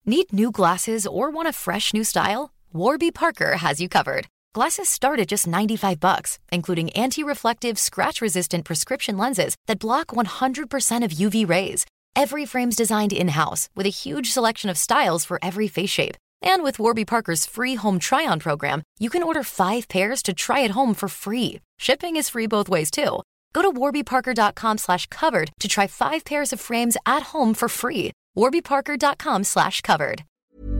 Need new glasses or want a fresh new style? Warby Parker has you covered. Glasses start at just $95, including anti-reflective, scratch-resistant prescription lenses that block 100% of UV rays. Every frame's designed in-house with a huge selection of styles for every face shape. And with Warby Parker's free home try-on program, you can order 5 pairs to try at home for free. Shipping is free both ways, too. Go to warbyparker.com/covered to try 5 pairs of frames at home for free. warbyparker.com/covered.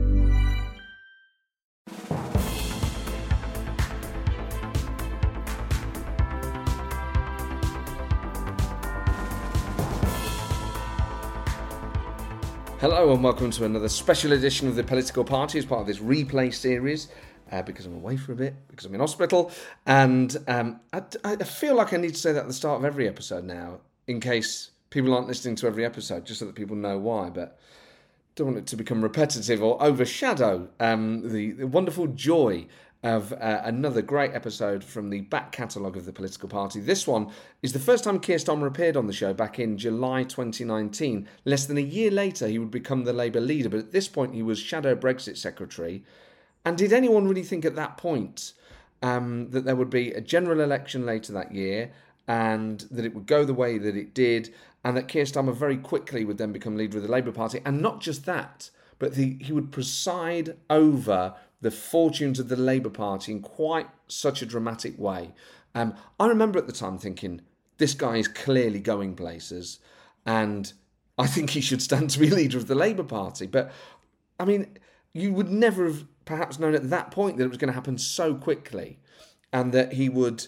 Hello and welcome to another special edition of The Political Party as part of this replay series, because I'm away for a bit, because I'm in hospital, and I feel like I need to say that at the start of every episode now, in case people aren't listening to every episode, just so that people know why, but don't want it to become repetitive or overshadow the wonderful joy of another great episode from the back catalogue of The Political Party. This one is the first time Keir Starmer appeared on the show back in July 2019. Less than a year later, he would become the Labour leader, but at this point, he was Shadow Brexit Secretary. And did anyone really think at that point that there would be a general election later that year and that it would go the way that it did, and that Keir Starmer very quickly would then become leader of the Labour Party? And not just that, but he would preside over the fortunes of the Labour Party in quite such a dramatic way. I remember at the time thinking, this guy is clearly going places, and I think he should stand to be leader of the Labour Party. But, I mean, you would never have perhaps known at that point that it was going to happen so quickly, and that he would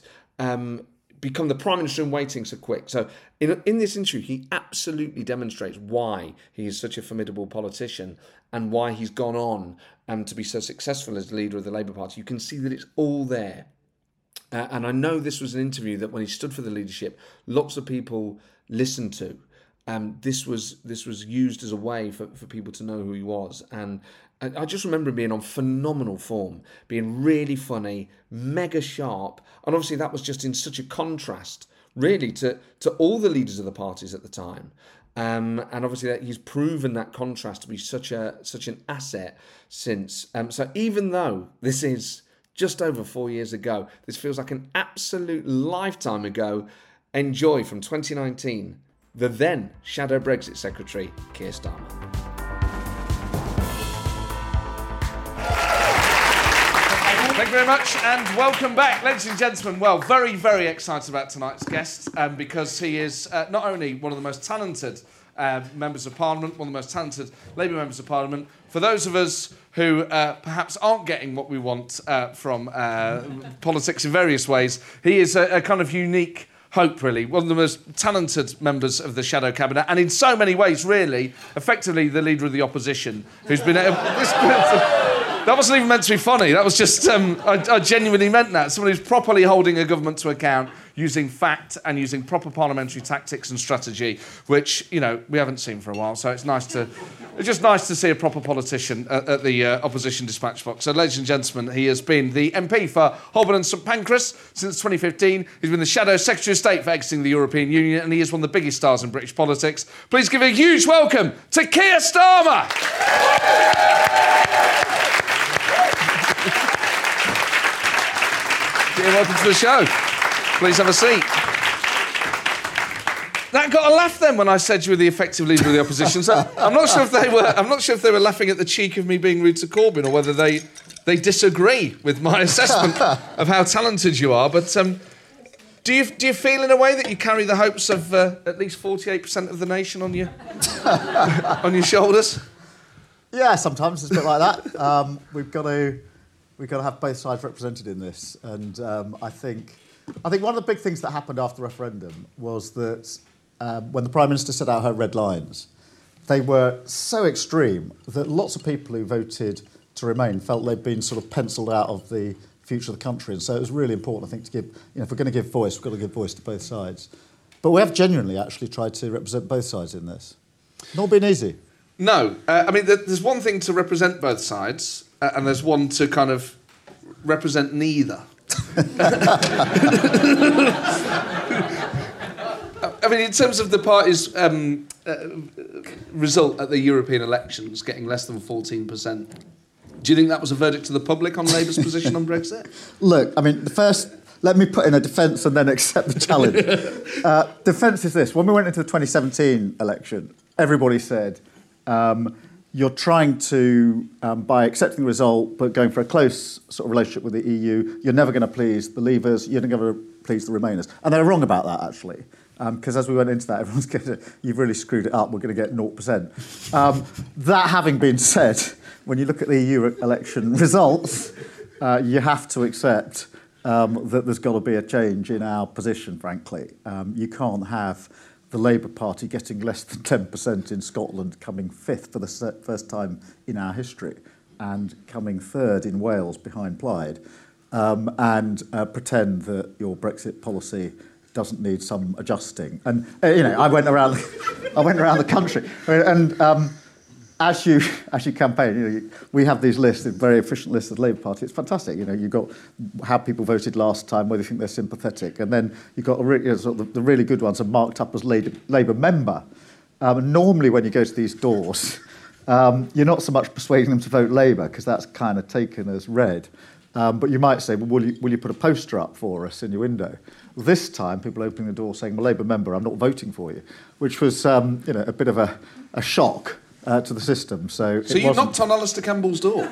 become the Prime Minister in waiting so quick. So in this interview, he absolutely demonstrates why he is such a formidable politician and why he's gone on to be so successful as leader of the Labour Party. You can see that it's all there. And I know this was an interview that when he stood for the leadership, lots of people listened to. This was used as a way for people to know who he was. And I just remember him being on phenomenal form, being really funny, mega sharp. And obviously that was just in such a contrast, really, to all the leaders of the parties at the time. And obviously that he's proven that contrast to be such an asset since. So even though this is just over 4 years ago, this feels like an absolute lifetime ago. Enjoy from 2019, the then Shadow Brexit Secretary, Keir Starmer. Thank you very much and welcome back, ladies and gentlemen. Well, very, very excited about tonight's guest because he is not only one of the most talented members of Parliament, one of the most talented Labour members of Parliament. For those of us who perhaps aren't getting what we want from politics in various ways, he is a kind of unique hope, really. One of the most talented members of the Shadow Cabinet, and in so many ways, really, effectively the leader of the opposition, who's been... That wasn't even meant to be funny. That was just... I genuinely meant that. Someone who's properly holding a government to account, using fact and using proper parliamentary tactics and strategy, which, you know, we haven't seen for a while. So it's just nice to see a proper politician at the opposition dispatch box. So, ladies and gentlemen, he has been the MP for Holborn and St Pancras since 2015. He's been the Shadow Secretary of State for exiting the European Union, and he is one of the biggest stars in British politics. Please give a huge welcome to Keir Starmer. Keir, welcome to the show. Please have a seat. That got a laugh then when I said you were the effective leader of the opposition. So I'm not sure if they were laughing at the cheek of me being rude to Corbyn, or whether they disagree with my assessment of how talented you are. But do you feel in a way that you carry the hopes of at least 48% of the nation on your on your shoulders? Yeah, sometimes it's a bit like that. We've got to have both sides represented in this, and I think one of the big things that happened after the referendum was that when the Prime Minister set out her red lines, they were so extreme that lots of people who voted to remain felt they'd been sort of penciled out of the future of the country, and so it was really important, I think, to give, if we're going to give voice, we've got to give voice to both sides. But we have genuinely actually tried to represent both sides in this. Not been easy. No, I mean, there's one thing to represent both sides, and there's one to kind of represent neither. I mean, in terms of the party's result at the European elections, getting less than 14%, do you think that was a verdict to the public on Labour's position on Brexit? Look, I mean, let me put in a defence and then accept the challenge. Defence is this. When we went into the 2017 election, everybody said, you're trying to, by accepting the result, but going for a close sort of relationship with the EU, you're never going to please the Leavers, you're never going to please the Remainers. And they're wrong about that, actually. Because as we went into that, everyone's going to, you've really screwed it up, we're going to get 0%. That having been said, when you look at the EU election results, you have to accept that there's got to be a change in our position, frankly. You can't have the Labour Party getting less than 10% in Scotland, coming fifth for the first time in our history, and coming third in Wales behind Plaid, and pretend that your Brexit policy doesn't need some adjusting. And I went around the country, and as you campaign, we have these lists, very efficient lists of the Labour Party. It's fantastic. You've got how people voted last time, whether you think they're sympathetic, and then you've got the really good ones are marked up as Labour member. Normally, when you go to these doors, you're not so much persuading them to vote Labour because that's kind of taken as read. But you might say, well, will you put a poster up for us in your window? This time, people opening the door saying, well, Labour member, I'm not voting for you, which was a bit of a shock to the system. So you knocked on Alistair Campbell's door?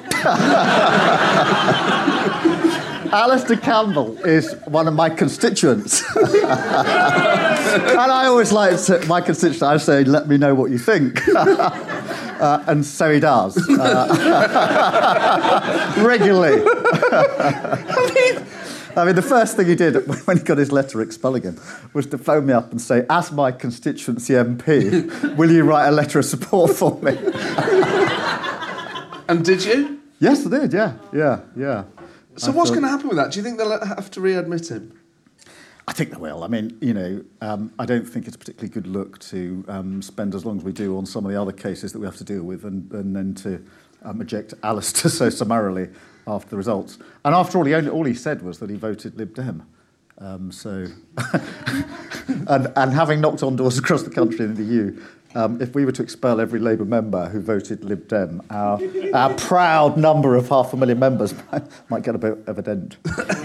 Alistair Campbell is one of my constituents. And I always like my constituents, I say, let me know what you think. And so he does. Regularly. I mean, the first thing he did when he got his letter expelling him was to phone me up and say, as my constituency MP, will you write a letter of support for me? And did you? Yes, I did, yeah. So what's going to happen with that? Do you think they'll have to readmit him? I think they will. I mean, I don't think it's a particularly good look to spend as long as we do on some of the other cases that we have to deal with and then to eject Alistair so summarily after the results. And after all, all he said was that he voted Lib Dem. And having knocked on doors across the country in the EU, if we were to expel every Labour member who voted Lib Dem, our proud number of 500,000 members might get a bit of a dent.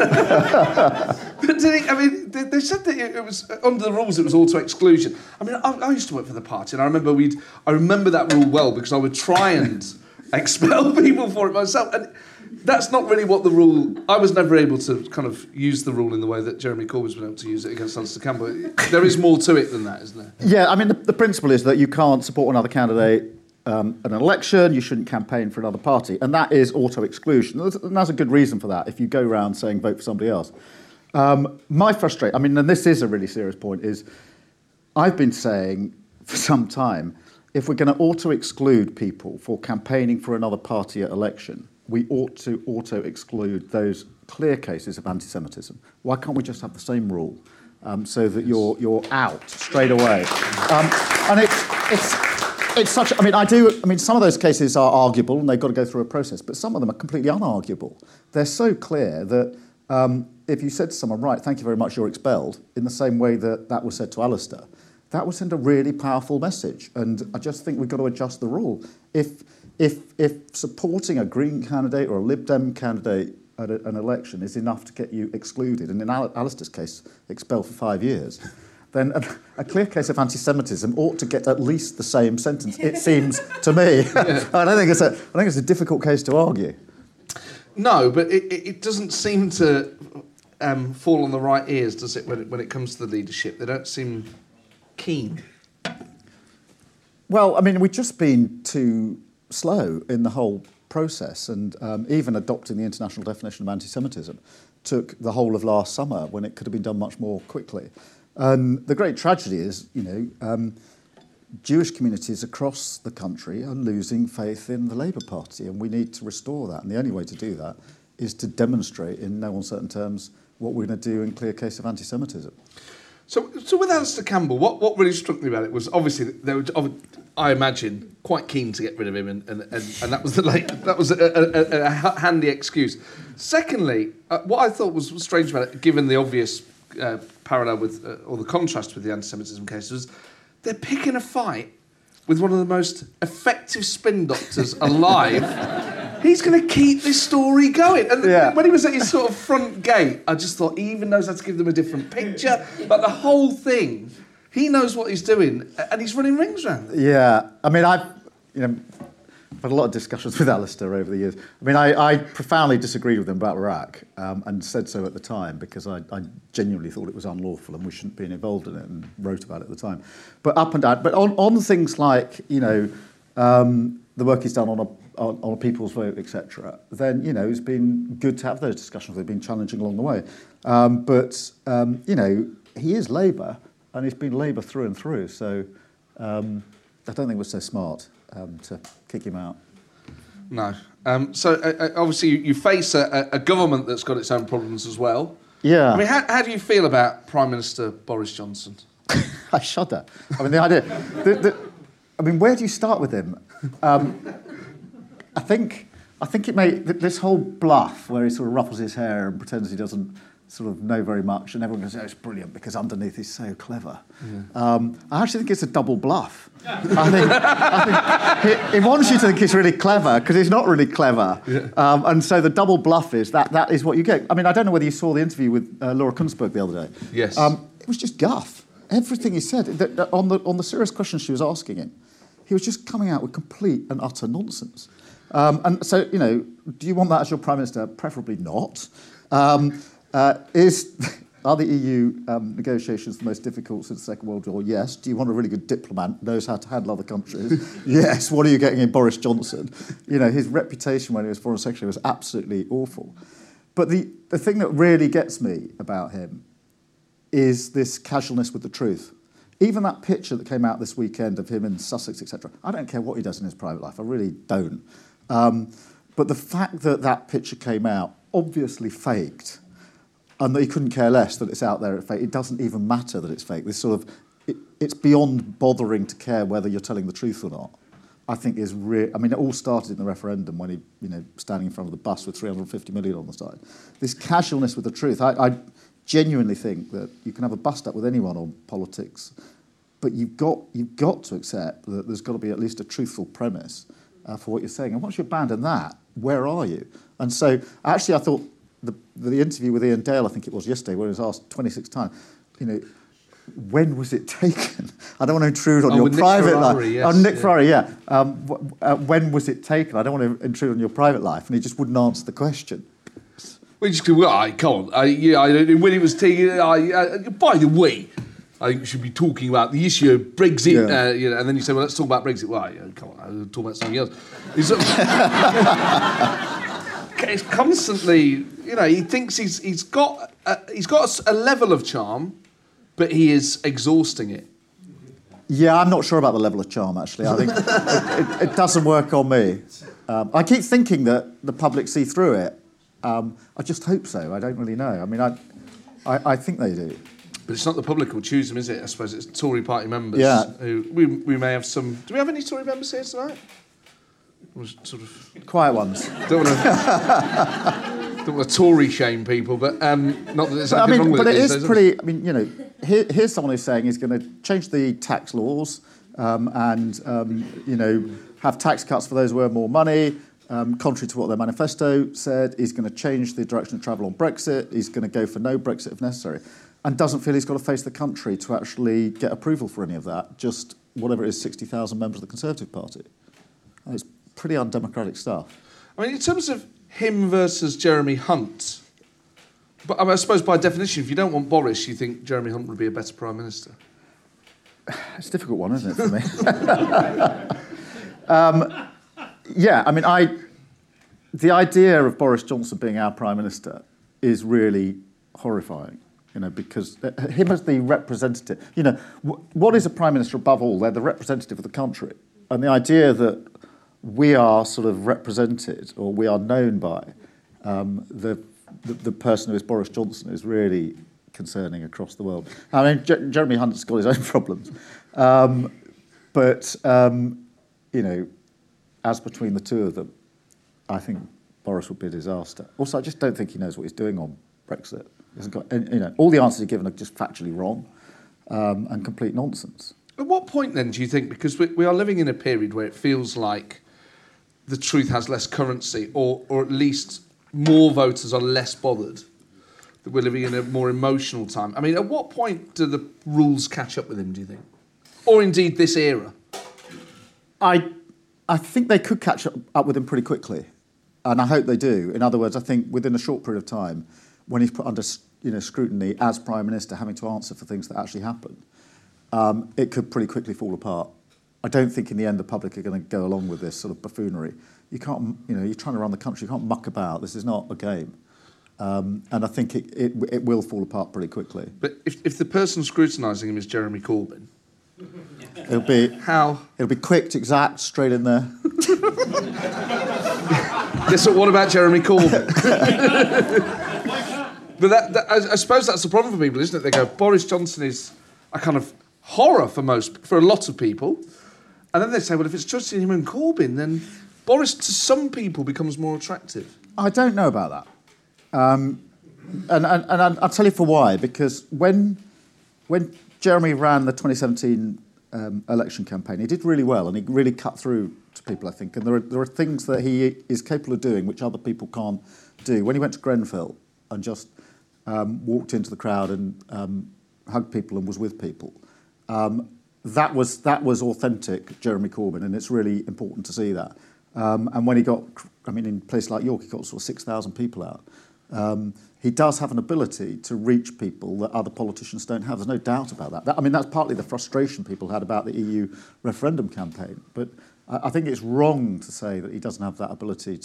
But they said that it was under the rules. It was auto exclusion. I mean, I used to work for the party, and I remember that rule well because I would try and expel people for it myself. And that's not really what the rule... I was never able to kind of use the rule in the way that Jeremy Corbyn's been able to use it against Alistair Campbell. There is more to it than that, isn't there? Yeah, I mean, the principle is that you can't support another candidate an election, you shouldn't campaign for another party, and that is auto-exclusion. And that's a good reason for that, if you go around saying vote for somebody else. My frustration, I mean, and this is a really serious point, is I've been saying for some time, if we're going to auto-exclude people for campaigning for another party at election, we ought to auto-exclude those clear cases of anti-Semitism. Why can't we just have the same rule so that you're out straight away? And it's such. I mean, some of those cases are arguable and they've got to go through a process, but some of them are completely unarguable. They're so clear that if you said to someone, right, thank you very much, you're expelled, in the same way that was said to Alistair, that would send a really powerful message. And I just think we've got to adjust the rule. If supporting a Green candidate or a Lib Dem candidate at an election is enough to get you excluded, and in Alistair's case, expelled for 5 years, then a clear case of anti-Semitism ought to get at least the same sentence, it seems to me. Yeah. I think it's a difficult case to argue. No, but it doesn't seem to fall on the right ears, does it, when it comes to the leadership? They don't seem keen. Well, I mean, we've just been too slow in the whole process, and even adopting the international definition of anti-Semitism took the whole of last summer when it could have been done much more quickly. The great tragedy is, Jewish communities across the country are losing faith in the Labour Party, and we need to restore that. And the only way to do that is to demonstrate in no uncertain terms what we're going to do in clear case of anti-Semitism. So with Alistair Campbell, what really struck me about it was obviously they were, I imagine, quite keen to get rid of him, and that was a handy excuse. Secondly, what I thought was strange about it, given the obvious parallel with, or the contrast with the anti-Semitism cases, they're picking a fight with one of the most effective spin doctors alive. He's going to keep this story going. And when he was at his sort of front gate, I just thought he even knows how to give them a different picture. But the whole thing, he knows what he's doing, and he's running rings around it. Yeah, I mean, I've had a lot of discussions with Alistair over the years. I mean, I profoundly disagreed with him about Iraq and said so at the time because I genuinely thought it was unlawful and we shouldn't be involved in it and wrote about it at the time. But up and down, but on things like, the work he's done on a people's vote, etc., then, it's been good to have those discussions. They've been challenging along the way. But he is Labour and he's been Labour through and through. So I don't think it was so smart to kick him out. No. So obviously you face a government that's got its own problems as well. Yeah. I mean, how do you feel about Prime Minister Boris Johnson? I shudder. I mean, the idea... where do you start with him? I think it may... This whole bluff where he sort of ruffles his hair and pretends he doesn't sort of know very much and everyone goes, it's brilliant because underneath he's so clever. Yeah. I actually think it's a double bluff. I think he wants you to think he's really clever because he's not really clever. Yeah. And so the double bluff is that is what you get. I mean, I don't know whether you saw the interview with Laura Kunzberg the other day. Yes. It was just guff. Everything he said, on the serious questions she was asking him, he was just coming out with complete and utter nonsense. And so, do you want that as your Prime Minister? Preferably not. Are the EU negotiations the most difficult since the Second World War? Yes. Do you want a really good diplomat, knows how to handle other countries? Yes. What are you getting in Boris Johnson? His reputation when he was Foreign Secretary was absolutely awful. But the thing that really gets me about him is this casualness with the truth. Even that picture that came out this weekend of him in Sussex, etc., I don't care what he does in his private life. I really don't. But the fact that picture came out, obviously faked, and that he couldn't care less that it's out there at fake. It doesn't even matter that it's fake. This sort of, it's beyond bothering to care whether you're telling the truth or not. I think is real. I mean, it all started in the referendum when he, standing in front of the bus with 350 million on the side. This casualness with the truth. I genuinely think that you can have a bust up with anyone on politics, but you've got to accept that there's got to be at least a truthful premise for what you're saying. And once you abandon that, where are you? And so, actually, I thought the interview with Ian Dale, I think it was yesterday, where he was asked 26 times, when was it taken? I don't want to intrude on your private life. Yes, Nick Ferrari, yeah. When was it taken? I don't want to intrude on your private life. And he just wouldn't answer the question. We just go, well, I can't. When it was taken, by the way, I think we should be talking about the issue of Brexit. Yeah. And then you say, well, let's talk about Brexit. Well, come on, I'll talk about something else. It's constantly, he thinks he's got a level of charm, but he is exhausting it. Yeah, I'm not sure about the level of charm, actually. I think it doesn't work on me. I keep thinking that the public see through it. I just hope so. I don't really know. I mean, I think they do. But it's not the public who'll choose them, is it? I suppose it's Tory party members. Yeah. Who we may have some... Do we have any Tory members here tonight? Sort of quiet ones. Don't want to Tory shame people, but not that there's anything wrong with it. But it is pretty. I mean, here's someone who's saying he's going to change the tax laws and have tax cuts for those who earn more money. Contrary to what their manifesto said, he's going to change the direction of travel on Brexit. He's going to go for no Brexit if necessary, and doesn't feel he's got to face the country to actually get approval for any of that. Just whatever it is, 60,000 members of the Conservative Party. And it's pretty undemocratic stuff. I mean, in terms of him versus Jeremy Hunt, but I suppose by definition, if you don't want Boris, you think Jeremy Hunt would be a better Prime Minister? It's a difficult one, isn't it, for me? Yeah, I mean, the idea of Boris Johnson being our Prime Minister is really horrifying, because him as the representative, what is a Prime Minister above all? They're the representative of the country. And the idea that we are sort of represented, or we are known by the person who is Boris Johnson is really concerning across the world. I mean, Jeremy Hunt's got his own problems, but as between the two of them, I think Boris would be a disaster. Also, I just don't think he knows what he's doing on Brexit. He hasn't got, all the answers he's given are just factually wrong and complete nonsense. At what point then do you think, because we are living in a period where it feels like the truth has less currency, or at least more voters are less bothered, that we're living in a more emotional time? I mean, at what point do the rules catch up with him, do you think? Or indeed this era? I think they could catch up with him pretty quickly, and I hope they do. In other words, I think within a short period of time, when he's put under scrutiny as Prime Minister, having to answer for things that actually happen, it could pretty quickly fall apart. I don't think in the end the public are going to go along with this sort of buffoonery. You can't, you're trying to run the country, you can't muck about. This is not a game. And I think it will fall apart pretty quickly. But if the person scrutinising him is Jeremy Corbyn, It'll be how? It'll be quick, exact, straight in there. Yes, so what about Jeremy Corbyn? But I suppose that's the problem for people, isn't it? They go, Boris Johnson is a kind of horror for a lot of people, and then they say, well, if it's just him and Corbyn, then Boris to some people becomes more attractive. I don't know about that, and I'll tell you for why. Because when Jeremy ran the 2017 election campaign, he did really well, and he really cut through to people, I think. And there are things that he is capable of doing which other people can't do. When he went to Grenfell and just walked into the crowd and hugged people and was with people, that was authentic Jeremy Corbyn, and it's really important to see that. And when he got, in a place like York, he got sort of 6,000 people out. He does have an ability to reach people that other politicians don't have. There's no doubt about that. That's partly the frustration people had about the EU referendum campaign. But I think it's wrong to say that he doesn't have that ability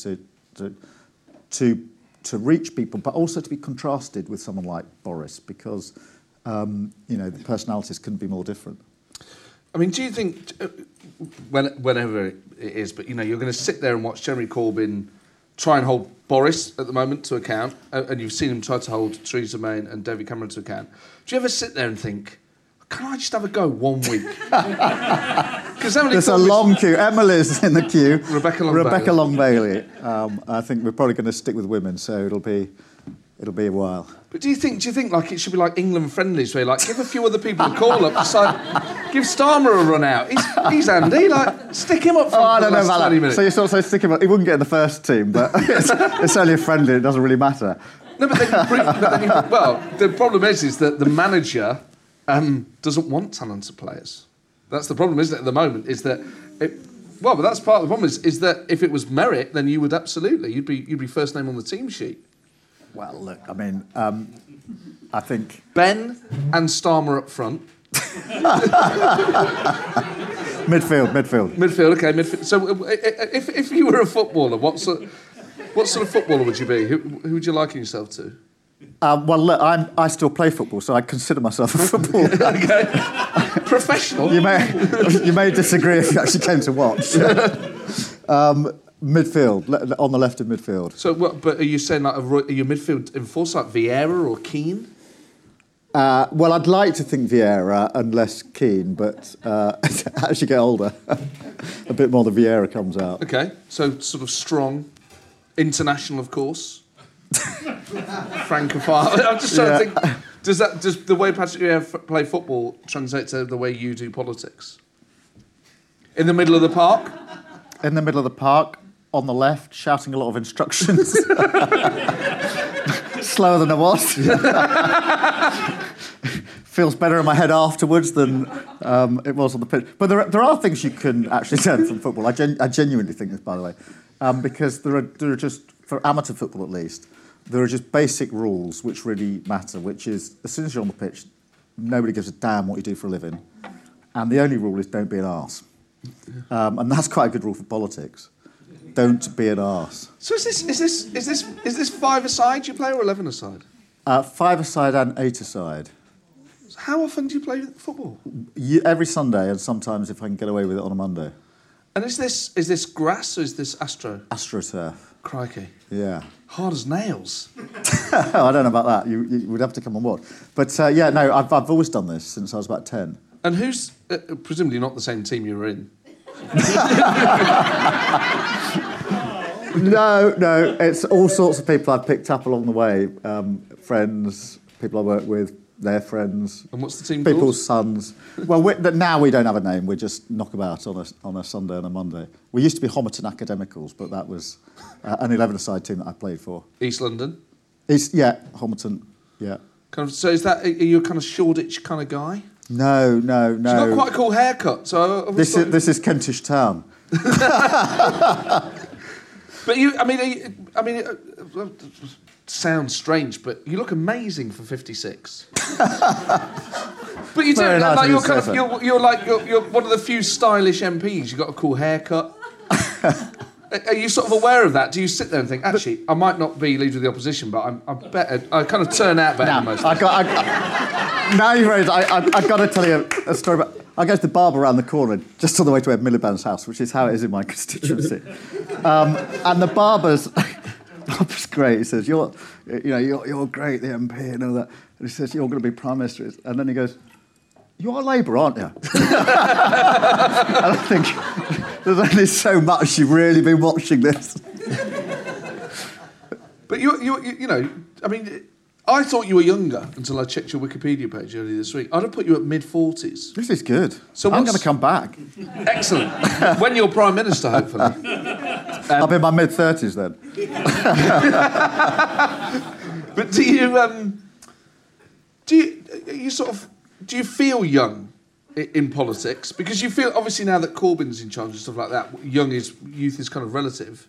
to reach people, but also to be contrasted with someone like Boris, because the personalities couldn't be more different. I mean, do you think, whenever it is, but you're going to sit there and watch Jeremy Corbyn try and hold Boris at the moment to account, and you've seen him try to hold Theresa May and David Cameron to account. Do you ever sit there and think, can I just have a go 1 week? There's a long queue. Emily's in the queue. Rebecca Long Bailey. I think we're probably going to stick with women, so it'll be a while. But do you think like it should be like England friendlies, where give a few other people a call up, decide, give Starmer a run out. He's handy, stick him up for I don't the know last about 20 that. minutes. So you sort of say stick him up. He wouldn't get in the first team, but it's only a friendly. It doesn't really matter. No, but the problem is that the manager doesn't want talented players. That's the problem, isn't it? At the moment, but that's part of the problem. Is that if it was merit, then you would absolutely you'd be first name on the team sheet. Well, look, I think Ben and Starmer up front. Midfield. Okay, midfield. So, if you were a footballer, what sort of footballer would you be? Who would you liken yourself to? Well, look, I still play football, so I consider myself a footballer. Okay, professional. You may disagree if you actually came to watch. Midfield, on the left of midfield. So, but are you saying are you midfield enforcer like Vieira or Keane? Well, I'd like to think Vieira and less Keane, but as you get older, a bit more the Vieira comes out. Okay, so sort of strong, international, of course. Francophile. I'm just trying to think. Does the way Patrick Vieira play football translate to the way you do politics? In the middle of the park? In the middle of the park, on the left, shouting a lot of instructions. Slower than I was. Feels better in my head afterwards than it was on the pitch. But there are things you can actually learn from football. I genuinely think this, by the way, because there are just, for amateur football at least, there are just basic rules which really matter, which is, as soon as you're on the pitch, nobody gives a damn what you do for a living. And the only rule is don't be an arse. And that's quite a good rule for politics. Don't be an arse. So is this 5-a-side you play or 11-a-side? 5-a-side and 8-a-side. How often do you play football? Every Sunday, and sometimes if I can get away with it on a Monday. And is this grass or is this astro? AstroTurf. Crikey. Yeah. Hard as nails. I don't know about that. You would have to come and watch. But I've always done this since I was about 10. And who's presumably not the same team you were in? No, it's all sorts of people I've picked up along the way, friends, people I work with, their friends. And what's the team People's called? sons. Well, now we don't have a name. We're just knockabout on a Sunday and a Monday. We used to be Homerton Academicals, but that was an 11-a-side team that I played for. East London? Homerton, yeah. So are you a kind of Shoreditch kind of guy? No. You've got quite a cool haircut. So this is Kentish Town. But sounds strange, but you look amazing for 56. But you do. Very nice You're one of the few stylish MPs. You've got a cool haircut. Are you sort of aware of that? Do you sit there and think, actually, I might not be leader of the opposition, but I'm better. I kind of turn out better than most. Now you've raised. I've got to tell you a story about. I go to the barber around the corner, just on the way to Ed Miliband's house, which is how it is in my constituency. And the barber's great. He says, "You're great, the MP, and all that." And he says, "You're going to be Prime Minister." And then he goes, "You are Labour, aren't you?" And I think there's only so much you've really been watching this. But I thought you were younger until I checked your Wikipedia page earlier this week. I'd have put you at mid-40s. This is good. So I'm going to come back. Excellent. When you're Prime Minister, hopefully. I'll be in my mid-30s then. But do you feel young in politics? Because you feel, obviously now that Corbyn's in charge and stuff like that, youth is kind of relative.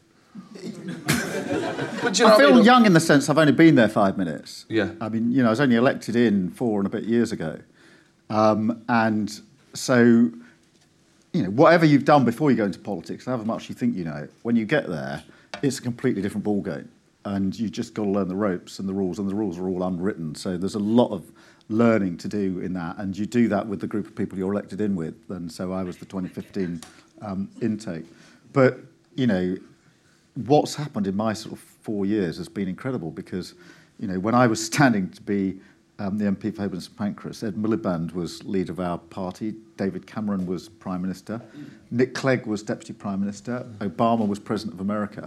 But I feel young in the sense I've only been there 5 minutes. Yeah. I mean, I was only elected in 4 and a bit years ago. And so, whatever you've done before you go into politics, however much you think you know, when you get there, it's a completely different ballgame. And you just got to learn the ropes and the rules are all unwritten. So there's a lot of learning to do in that. And you do that with the group of people you're elected in with. And so I was the 2015 intake. But, what's happened in my sort of 4 years has been incredible because, when I was standing to be the MP for Holborn St Pancras, Ed Miliband was leader of our party, David Cameron was Prime Minister, Nick Clegg was Deputy Prime Minister, Obama was President of America,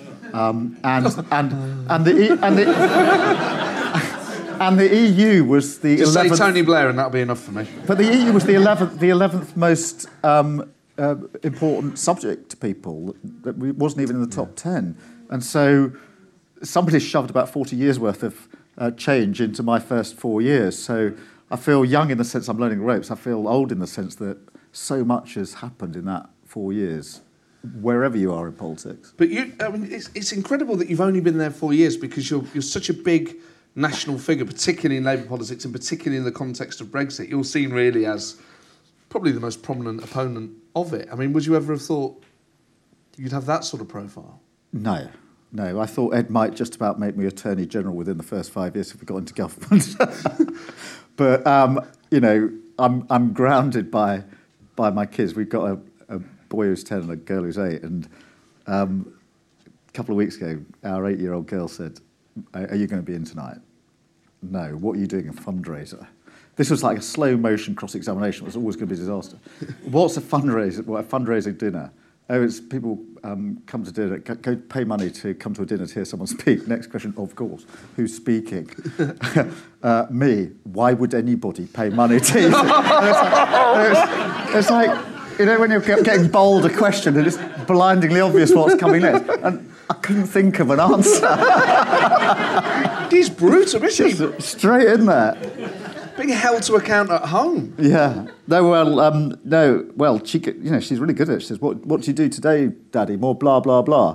and the EU was the 11th... Just say Tony Blair and that'll be enough for me. But the EU was the 11th most... important subject to people that wasn't even in the top 10. And so somebody shoved about 40 years worth of change into my first 4 years. So I feel young in the sense I'm learning the ropes. I feel old in the sense that so much has happened in that 4 years, wherever you are in politics. But it's incredible that you've only been there 4 years because you're such a big national figure, particularly in Labour politics and particularly in the context of Brexit. You're seen really as probably the most prominent opponent of it. I mean, would you ever have thought you'd have that sort of profile? No. I thought Ed might just about make me Attorney General within the first 5 years if we got into government. But, I'm grounded by my kids. We've got a boy who's 10 and a girl who's 8. And a couple of weeks ago, our 8-year-old girl said, "Are you going to be in tonight?" "No." "What are you doing, a fundraiser?" This was like a slow-motion cross-examination. It was always going to be a disaster. "What's a fundraiser? What, a fundraising dinner?" "Oh, it's people come to dinner, go pay money to come to a dinner to hear someone speak." Next question, of course. "Who's speaking?" "Me." "Why would anybody pay money to you?" It's like, when you're getting bowled a question and it's blindingly obvious what's coming next. And I couldn't think of an answer. He's brutal, isn't he? Straight in there. Being held to account at home. Yeah. No. Well, she, she's really good at it. She says, "What do you do today, Daddy? More blah blah blah."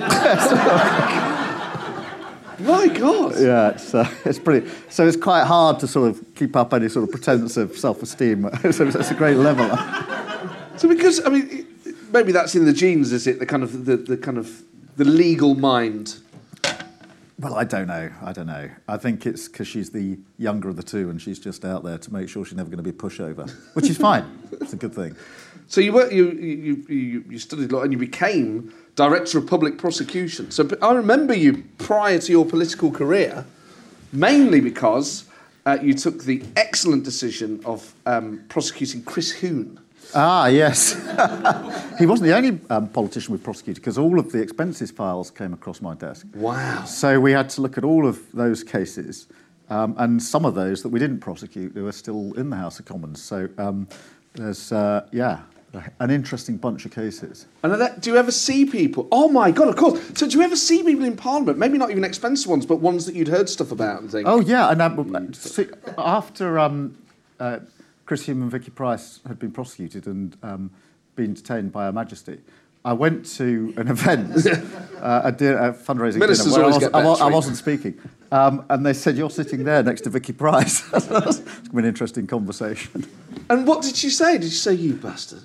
My God. Yeah, it's pretty. So it's quite hard to sort of keep up any sort of pretense of self-esteem. So it's a great level. So because maybe that's in the genes, is it? The kind of the legal mind. Well, I don't know. I think it's because she's the younger of the two and she's just out there to make sure she's never going to be a pushover, which is fine. It's a good thing. So you studied law and you became Director of Public Prosecution. So I remember you prior to your political career, mainly because you took the excellent decision of prosecuting Chris Huhne. Ah, yes. He wasn't the only politician we prosecuted because all of the expenses files came across my desk. Wow. So we had to look at all of those cases and some of those that we didn't prosecute who are still in the House of Commons. So there's, an interesting bunch of cases. And do you ever see people? Oh my God, of course. So do you ever see people in Parliament? Maybe not even expensive ones, but ones that you'd heard stuff about and think. Oh yeah, and after Chris Hume and Vicky Pryce had been prosecuted and been detained by Her Majesty, I went to an event, a fundraising Ministers dinner where I wasn't speaking, and they said, "You're sitting there next to Vicky Pryce." It's going to be an interesting conversation. And what did she say? Did she say, "You bastard"?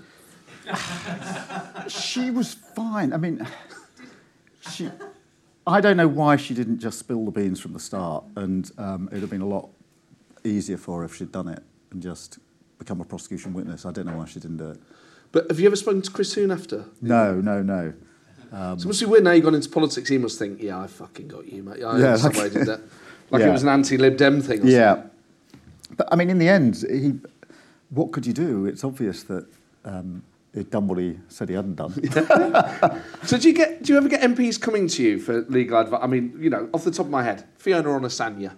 She was fine. I mean, I don't know why she didn't just spill the beans from the start, and it would have been a lot easier for her if she'd done it and just become a prosecution witness. I don't know why she didn't do it. But have you ever spoken to Chris Huhne after? No. So it must be weird now you've gone into politics, he must think, yeah, I fucking got you, mate. I did that. Like it was an anti-Lib Dem thing or something. But I mean, in the end, what could you do? It's obvious that he'd done what he said he hadn't done. So do you ever get MPs coming to you for legal advice? I mean, you know, off the top of my head, Fiona Onasanya.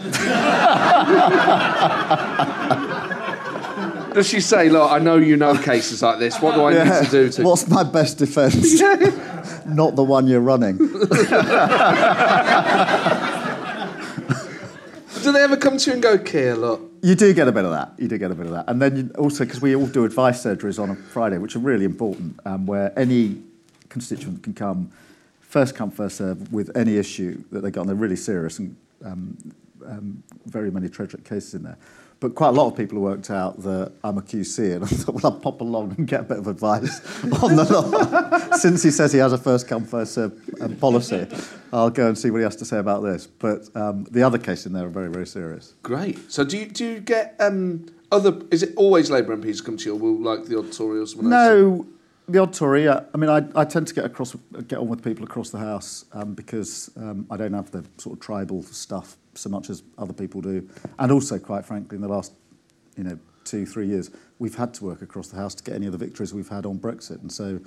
Does she say, look, I know you know cases like this, what do I need to do to... What's my best defence? Not the one you're running. Do they ever come to you and go, Keir, look... You do get a bit of that. And then also, because we all do advice surgeries on a Friday, which are really important, where any constituent can come, first serve, with any issue that they got, and they're really serious and very many tragic cases in there. But quite a lot of people have worked out that I'm a QC, and I thought, well, I'll pop along and get a bit of advice on the law. Since he says he has a first-come, first-served policy, I'll go and see what he has to say about this. But the other cases in there are very, very serious. Great. So do you get other... Is it always Labour MPs come to you, or will, like, the odd Tory or someone else? No, the odd Tory, I mean, I tend to get on with people across the House because I don't have the sort of tribal stuff so much as other people do. And also, quite frankly, in the last 2-3 years, we've had to work across the House to get any of the victories we've had on Brexit. And so,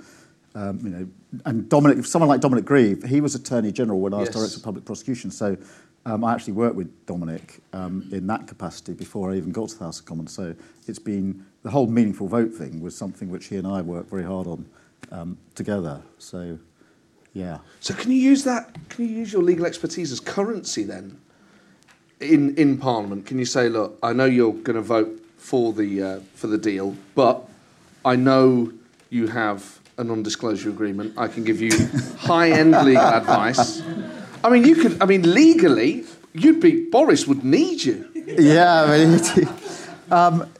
and someone like Dominic Grieve, he was Attorney General when I was Director of Public Prosecution. So I actually worked with Dominic in that capacity before I even got to the House of Commons. So it's been, the whole meaningful vote thing was something which he and I worked very hard on together. So, yeah. So can you use your legal expertise as currency then? In Parliament, can you say, look, I know you're going to vote for the deal, but I know you have a non-disclosure agreement. I can give you high-end legal advice. I mean, legally, Boris would need you. Yeah, I mean,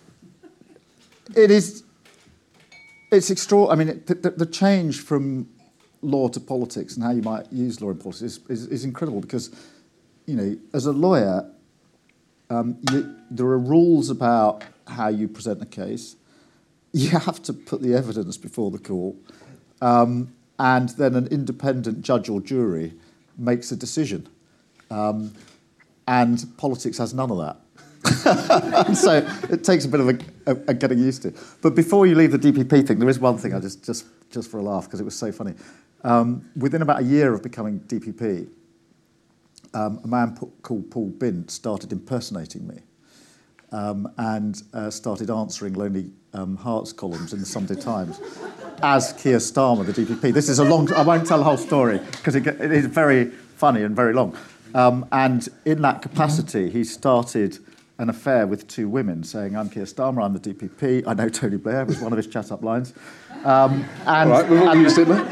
it's extraordinary. I mean, the change from law to politics and how you might use law in politics is incredible because, as a lawyer, there are rules about how you present a case. You have to put the evidence before the court, and then an independent judge or jury makes a decision. And politics has none of that. And so it takes a bit of a getting used to. But before you leave the DPP thing, there is one thing I just for a laugh, because it was so funny. Within about a year of becoming DPP, a man called Paul Bint started impersonating me and started answering Lonely Hearts columns in the Sunday Times as Keir Starmer, the DPP. This is I won't tell the whole story because it is very funny and very long. And in that capacity, he started an affair with two women, saying, I'm Keir Starmer, I'm the DPP, I know Tony Blair, was one of his chat-up lines. All right, we've all used it, mate.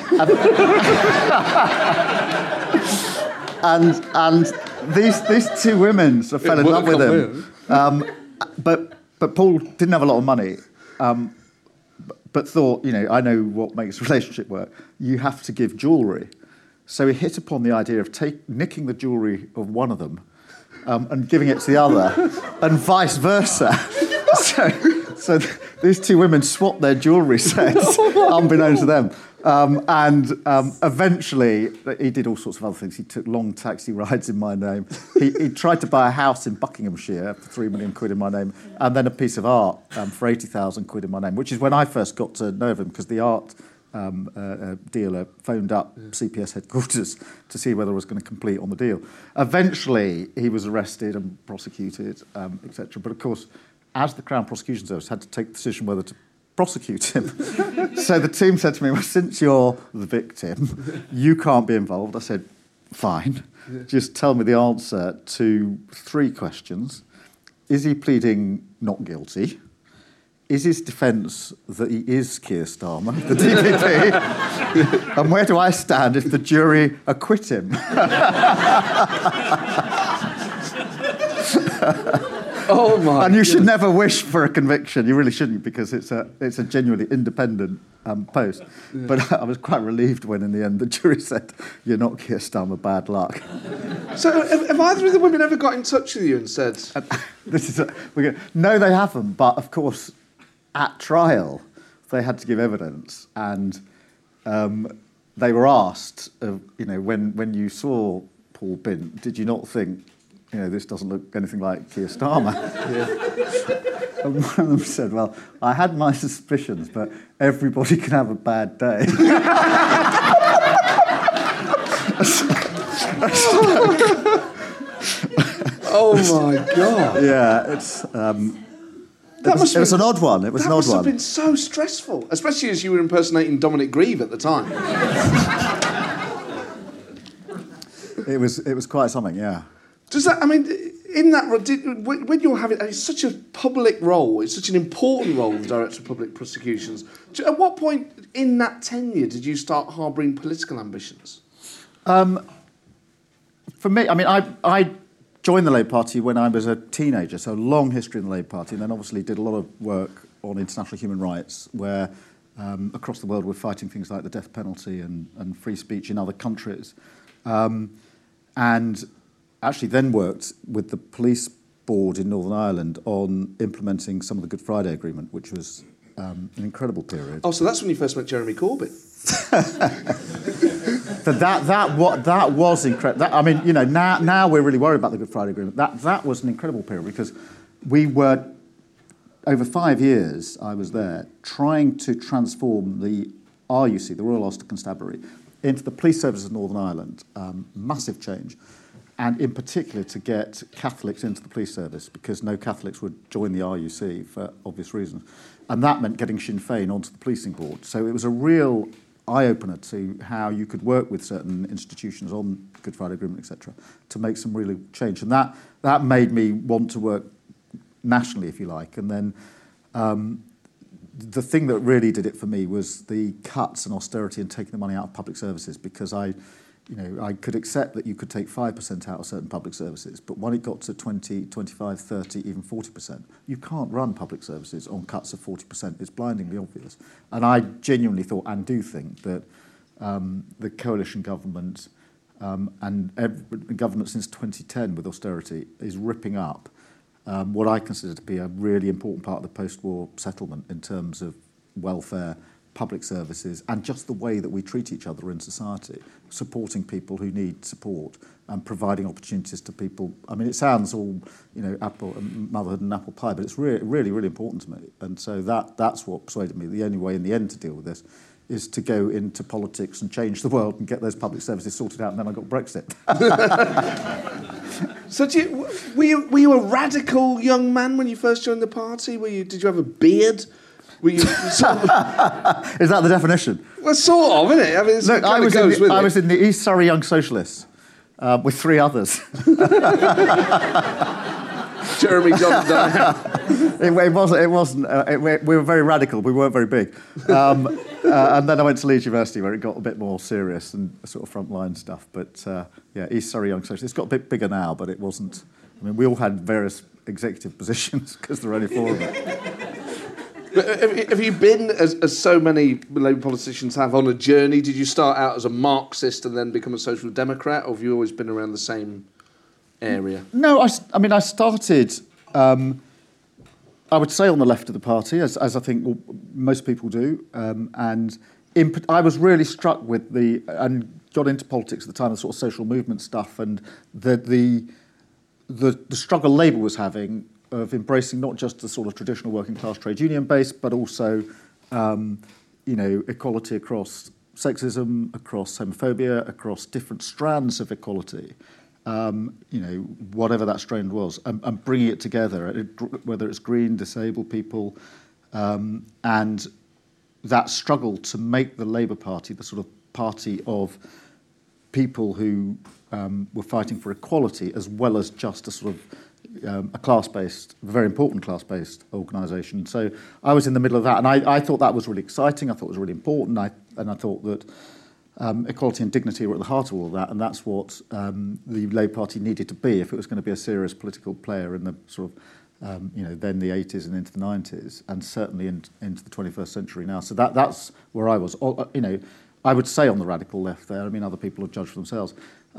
And these two women sort of fell in love with him. But Paul didn't have a lot of money, but thought, I know what makes a relationship work. You have to give jewellery. So he hit upon the idea of nicking the jewellery of one of them and giving it to the other, and vice versa. So these two women swapped their jewellery sets, unbeknownst to them. And eventually, he did all sorts of other things. He took long taxi rides in my name. He tried to buy a house in Buckinghamshire for £3 million in my name, and then a piece of art for 80,000 quid in my name, which is when I first got to know of him, because the art dealer phoned up CPS headquarters to see whether I was going to complete on the deal. Eventually, he was arrested and prosecuted, etc. But of course, as the Crown Prosecution Service had to take the decision whether to prosecute him. So the team said to me, well, since you're the victim, you can't be involved. I said, fine. Just tell me the answer to 3 questions. Is he pleading not guilty? Is his defence that he is Keir Starmer, the DPP? And where do I stand if the jury acquit him? Oh my! And you should never wish for a conviction. You really shouldn't, because it's a genuinely independent post. Yeah. But I was quite relieved when, in the end, the jury said, "You're not Keir Starmer. Bad luck." So, have either of the women ever got in touch with you and said, No, they haven't. But of course, at trial, they had to give evidence, and they were asked, when you saw Paul Bint, did you not think, this doesn't look anything like Keir Starmer? Yeah. And one of them said, well, I had my suspicions, but everybody can have a bad day. Oh my God! Yeah, it was an odd one. It was an odd one. That must have been so stressful, especially as you were impersonating Dominic Grieve at the time. It was quite something, yeah. Does that? I mean, in that when you're having, it's such a public role, it's such an important role, the Director of Public Prosecutions. At what point in that tenure did you start harbouring political ambitions? For me, I mean, I joined the Labour Party when I was a teenager, so a long history in the Labour Party, and then obviously did a lot of work on international human rights, where across the world we're fighting things like the death penalty and free speech in other countries. And actually then worked with the police board in Northern Ireland on implementing some of the Good Friday Agreement, which was an incredible period. Oh, so that's when you first met Jeremy Corbyn. That was incredible. I mean, now we're really worried about the Good Friday Agreement. That was an incredible period, because we were, over 5 years I was there, trying to transform the RUC, the Royal Ulster Constabulary, into the police service of Northern Ireland. Massive change. And in particular to get Catholics into the police service, because no Catholics would join the RUC for obvious reasons. And that meant getting Sinn Féin onto the policing board. So it was a real eye-opener to how you could work with certain institutions on Good Friday Agreement, etc., to make some really change. And that made me want to work nationally, if you like. And then the thing that really did it for me was the cuts and austerity and taking the money out of public services, because I could accept that you could take 5% out of certain public services, but when it got to 20, 25, 30, even 40%, you can't run public services on cuts of 40%. It's blindingly obvious. And I genuinely thought, and do think, that the coalition government and government since 2010 with austerity is ripping up what I consider to be a really important part of the post-war settlement in terms of welfare, public services, and just the way that we treat each other in society, supporting people who need support and providing opportunities to people. I mean, it sounds all, motherhood and apple pie, but it's really, really, really important to me. And so that's what persuaded me. The only way in the end to deal with this is to go into politics and change the world and get those public services sorted out, and then I got Brexit. So were you a radical young man when you first joined the party? Did you have a beard? Were you sort of... Is that the definition? Well, sort of, isn't it? I mean, look, I was in the East Surrey Young Socialists with 3 others. Jeremy Johnson. It wasn't. We were very radical. We weren't very big. And then I went to Leeds University, where it got a bit more serious and sort of frontline stuff. But East Surrey Young Socialists. It's got a bit bigger now, but it wasn't. I mean, we all had various executive positions because there were only 4 of us. Have you been, as so many Labour politicians have, on a journey? Did you start out as a Marxist and then become a Social Democrat, or have you always been around the same area? No, I started, I would say, on the left of the party, as I think most people do. And I was really struck with and got into politics at the time, the sort of social movement stuff, and the struggle Labour was having of embracing not just the sort of traditional working class trade union base, but also, equality across sexism, across homophobia, across different strands of equality, whatever that strand was, and bringing it together, whether it's green, disabled people, and that struggle to make the Labour Party the sort of party of people who were fighting for equality, as well as just a sort of a class-based, very important class-based organisation. So I was in the middle of that, and I thought that was really exciting. I thought it was really important. I thought that equality and dignity were at the heart of all of that, and that's what the Labour Party needed to be if it was going to be a serious political player in the sort of, then the 80s and into the 90s, and certainly into the 21st century now. So that's where I was. I would say on the radical left there. I mean, other people will judge for themselves.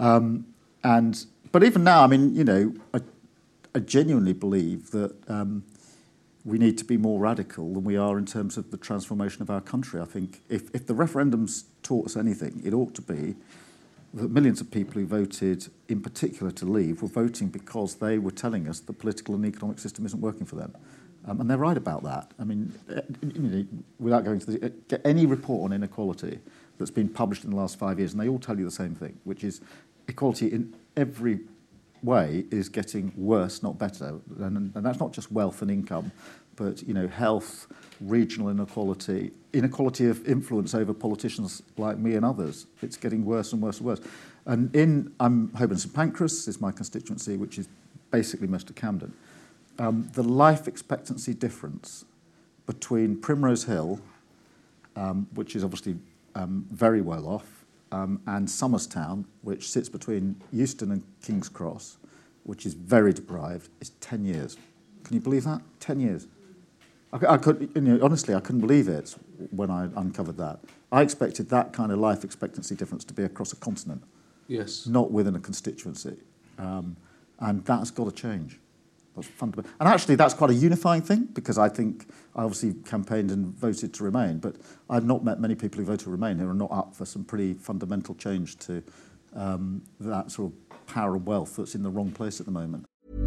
But even now, I mean, I genuinely believe that we need to be more radical than we are in terms of the transformation of our country. I think if the referendums taught us anything, it ought to be that millions of people who voted, in particular to leave, were voting because they were telling us the political and economic system isn't working for them. And they're right about that. I mean, without going to get any report on inequality that's been published in the last 5 years, and they all tell you the same thing, which is equality in every way is getting worse, not better. And that's not just wealth and income, but health, regional inequality, inequality of influence over politicians like me and others. It's getting worse and worse and worse. And I'm Holborn St Pancras is my constituency, which is basically most of Camden. The life expectancy difference between Primrose Hill, which is obviously very well off, and Somerstown, which sits between Euston and King's Cross, which is very deprived, is 10 years. Can you believe that? 10 years. Honestly, I couldn't believe it when I uncovered that. I expected that kind of life expectancy difference to be across a continent, Yes. not within a constituency. And that's got to change. That's fundamental. And actually, that's quite a unifying thing, because I think I obviously campaigned and voted to Remain, but I've not met many people who voted to Remain who are not up for some pretty fundamental change to that sort of power and wealth that's in the wrong place at the moment.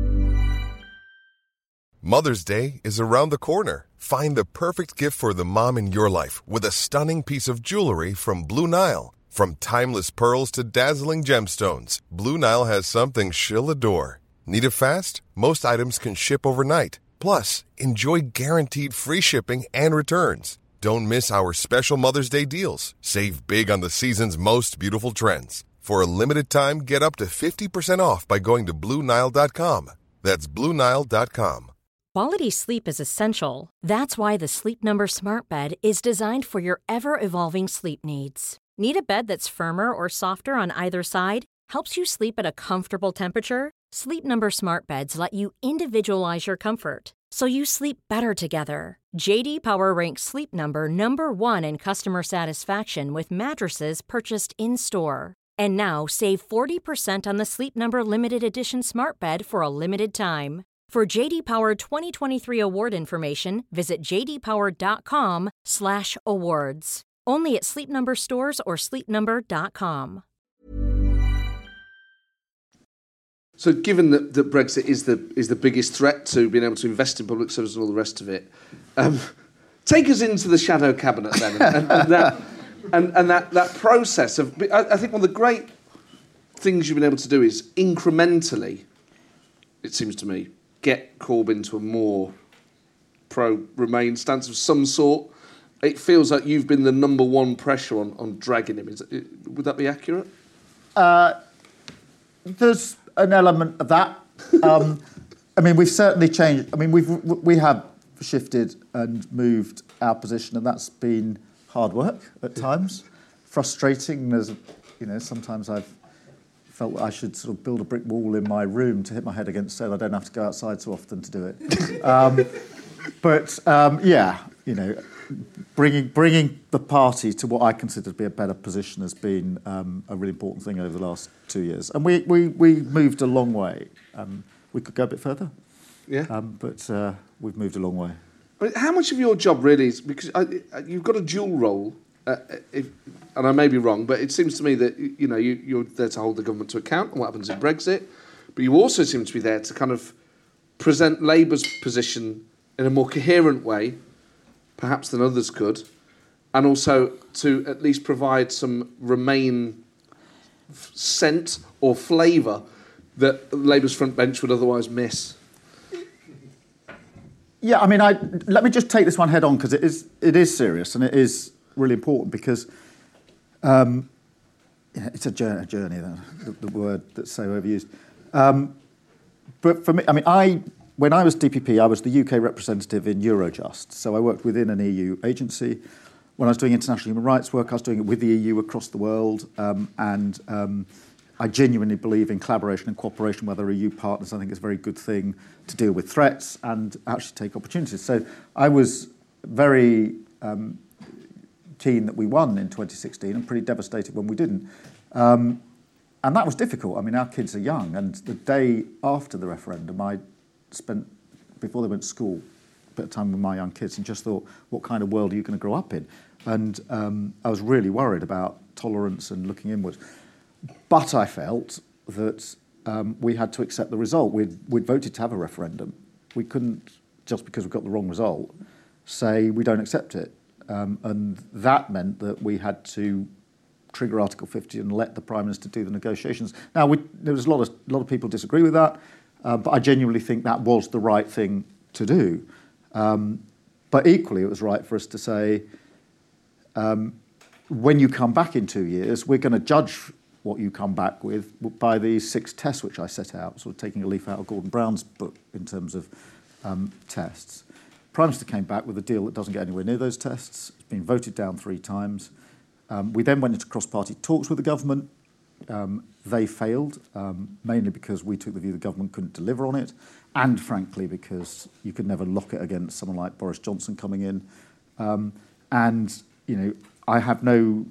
Mother's Day is around the corner. Find the perfect gift for the mom in your life with a stunning piece of jewelry from Blue Nile. From timeless pearls to dazzling gemstones, Blue Nile has something she'll adore. Need it fast? Most items can ship overnight. Plus, enjoy guaranteed free shipping and returns. Don't miss our special Mother's Day deals. Save big on the season's most beautiful trends. For a limited time, get up to 50% off by going to BlueNile.com. That's BlueNile.com. Quality sleep is essential. That's why the Sleep Number Smart Bed is designed for your ever-evolving sleep needs. Need a bed that's firmer or softer on either side? Helps you sleep at a comfortable temperature? Sleep Number Smart Beds let you individualize your comfort, so you sleep better together. J.D. Power ranks Sleep Number number 1 in customer satisfaction with mattresses purchased in-store. And now, save 40% on the Sleep Number Limited Edition Smart Bed for a limited time. For J.D. Power 2023 award information, visit jdpower.com/awards. Only at Sleep Number stores or sleepnumber.com. So, given that Brexit is the biggest threat to being able to invest in public service and all the rest of it, take us into the shadow cabinet then, and that process of. I think one of the great things you've been able to do is incrementally, it seems to me, get Corbyn to a more pro-Remain stance of some sort. It feels like you've been the number one pressure on dragging him. Would that be accurate? There's an element of that. I mean, we've certainly changed. I mean, we have shifted and moved our position, and that's been hard work at times, frustrating. There's, sometimes I've felt I should sort of build a brick wall in my room to hit my head against so I don't have to go outside so often to do it. Bringing the party to what I consider to be a better position has been a really important thing over the last 2 years. And we moved a long way. We could go a bit further. Yeah. But we've moved a long way. But how much of your job really is, because you've got a dual role, and I may be wrong, but it seems to me that you're there to hold the government to account on what happens in Brexit, but you also seem to be there to kind of present Labour's position in a more coherent way, perhaps than others could, and also to at least provide some Remain scent or flavour that Labour's front bench would otherwise miss? Yeah, I mean, let me just take this one head on, because it is serious and it is really important, because it's a journey, the word that's so overused. But for me, I mean, when I was DPP, I was the UK representative in Eurojust, so I worked within an EU agency. When I was doing international human rights work, I was doing it with the EU across the world, and I genuinely believe in collaboration and cooperation with our EU partners. I think it's a very good thing to deal with threats and actually take opportunities. So I was very keen that we won in 2016 and pretty devastated when we didn't. And that was difficult. I mean, our kids are young, and the day after the referendum, I spent, before they went to school, a bit of time with my young kids and just thought, what kind of world are you going to grow up in? And I was really worried about tolerance and looking inwards. But I felt that we had to accept the result. We'd voted to have a referendum. We couldn't, just because we got the wrong result, say we don't accept it. And that meant that we had to trigger Article 50 and let the Prime Minister do the negotiations. Now, there was a lot of people disagree with that, but I genuinely think that was the right thing to do. But equally, it was right for us to say, when you come back in 2 years, we're going to judge what you come back with by these 6 tests which I set out, sort of taking a leaf out of Gordon Brown's book in terms of tests. Prime Minister came back with a deal that doesn't get anywhere near those tests. It's been voted down 3 times. We then went into cross-party talks with the government. They failed, mainly because we took the view the government couldn't deliver on it, and frankly because you could never lock it against someone like Boris Johnson coming in. And, you know, I have no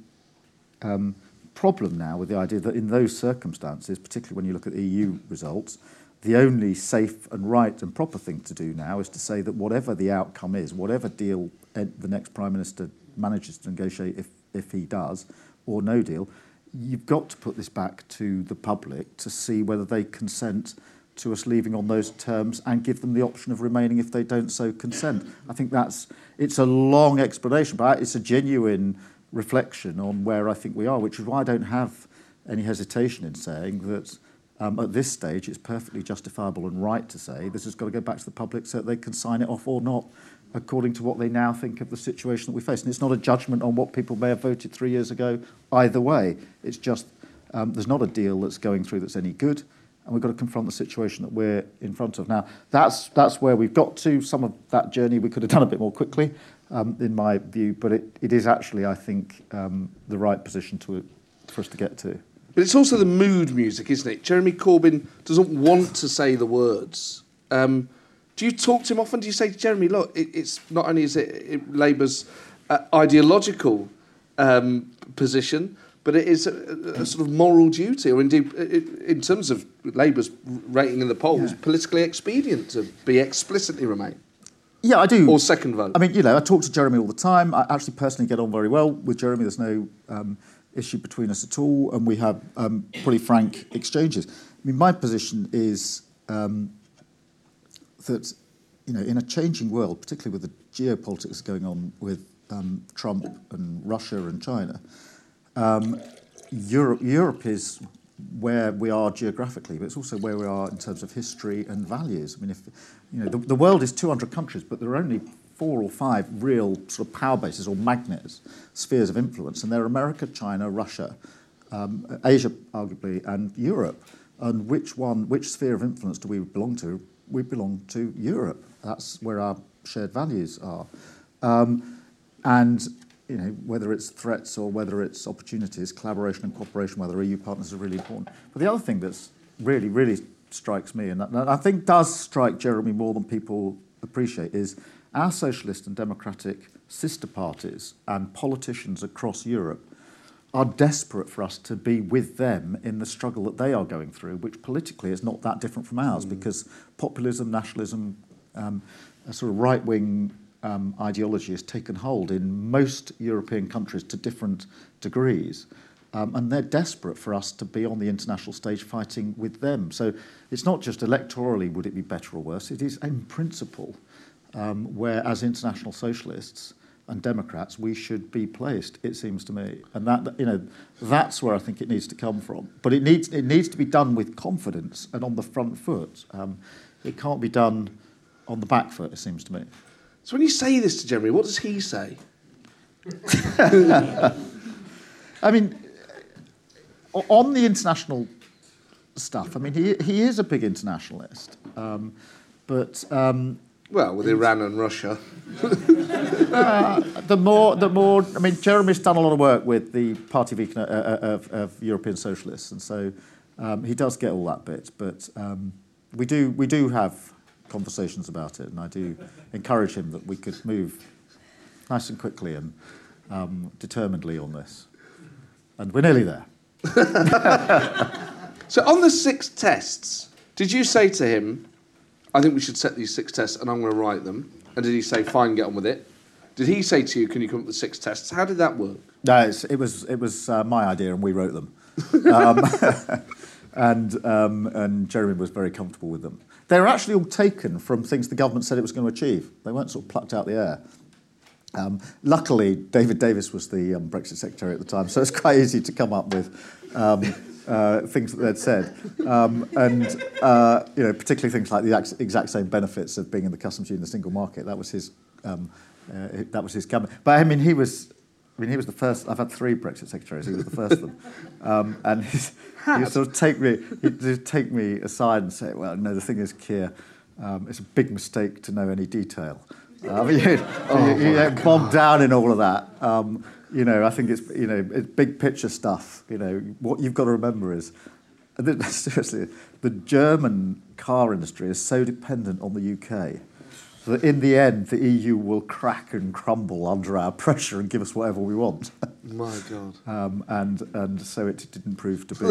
problem now with the idea that in those circumstances, particularly when you look at the EU results, the only safe and right and proper thing to do now is to say that whatever the outcome is, whatever deal the next Prime Minister manages to negotiate, if he does, or no deal, you've got to put this back to the public to see whether they consent to us leaving on those terms and give them the option of remaining if they don't so consent. I think it's a long explanation, but it's a genuine reflection on where I think we are, which is why I don't have any hesitation in saying that at this stage it's perfectly justifiable and right to say this has got to go back to the public so that they can sign it off or not according to what they now think of the situation that we face. And it's not a judgment on what people may have voted 3 years ago either way. It's just there's not a deal that's going through that's any good, and we've got to confront the situation that we're in front of. Now, that's where we've got to. Some of that journey we could have done a bit more quickly, in my view, but it is actually, I think, the right position for us to get to. But it's also the mood music, isn't it? Jeremy Corbyn doesn't want to say the words. Do you talk to him often? Do you say to Jeremy, look, it's not only is it Labour's ideological position, but it is a sort of moral duty, or indeed, in terms of Labour's rating in the polls, politically expedient to be explicitly Remain? Yeah, I do. Or second vote? I mean, I talk to Jeremy all the time. I actually personally get on very well with Jeremy. There's no issue between us at all, and we have pretty frank exchanges. I mean, my position is that, in a changing world, particularly with the geopolitics going on with Trump and Russia and China, Europe is where we are geographically, but it's also where we are in terms of history and values. I mean, the world is 200 countries, but there are only 4 or 5 real sort of power bases or magnets, spheres of influence, and they're America, China, Russia, Asia, arguably, and Europe. And which sphere of influence do we belong to? We belong to Europe. That's where our shared values are. And whether it's threats or whether it's opportunities, collaboration and cooperation with our EU partners are really important. But the other thing that's really, really strikes me, and I think does strike Jeremy more than people appreciate, is our socialist and democratic sister parties and politicians across Europe are desperate for us to be with them in the struggle that they are going through, which politically is not that different from ours, because populism, nationalism, a sort of right-wing ideology has taken hold in most European countries to different degrees. And they're desperate for us to be on the international stage fighting with them. So it's not just electorally would it be better or worse, it is in principle where, as international socialists, and Democrats, we should be placed, it seems to me. And that's where I think it needs to come from. But it needs to be done with confidence and on the front foot. It can't be done on the back foot, it seems to me. So when you say this to Jeremy, what does he say? I mean, on the international stuff, I mean, he is a big internationalist. Well, with Iran and Russia. The more. I mean, Jeremy's done a lot of work with the Party of European Socialists, and so he does get all that bit. But we do have conversations about it, and I do encourage him that we could move nice and quickly and determinedly on this, and we're nearly there. So on the 6 tests, did you say to him, I think we should set these 6 tests and I'm going to write them? And did he say, fine, get on with it? Did he say to you, can you come up with 6 tests? How did that work? No, it was my idea and we wrote them. And Jeremy was very comfortable with them. They were actually all taken from things the government said it was going to achieve. They weren't sort of plucked out the air. Luckily, David Davis was the Brexit Secretary at the time, so it's quite easy to come up with things that they'd said, particularly things like the exact same benefits of being in the customs union, the single market. That was his cabinet. But I mean, he was the first. I've had 3 Brexit secretaries. He was the first of them, and he would sort of take me aside and say, "Well, no, the thing is, Keir, it's a big mistake to know any detail." I mean, you get bogged down in all of that. I think it's big picture stuff. What you've got to remember is, seriously, the German car industry is so dependent on the UK that in the end the EU will crack and crumble under our pressure and give us whatever we want. My God. And so it didn't prove to be.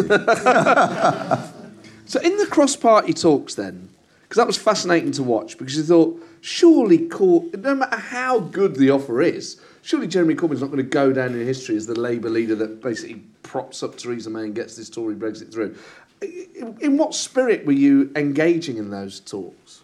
So in the cross-party talks then, because that was fascinating to watch, because you thought, surely, no matter how good the offer is, surely Jeremy Corbyn's not going to go down in history as the Labour leader that basically props up Theresa May and gets this Tory Brexit through. In what spirit were you engaging in those talks?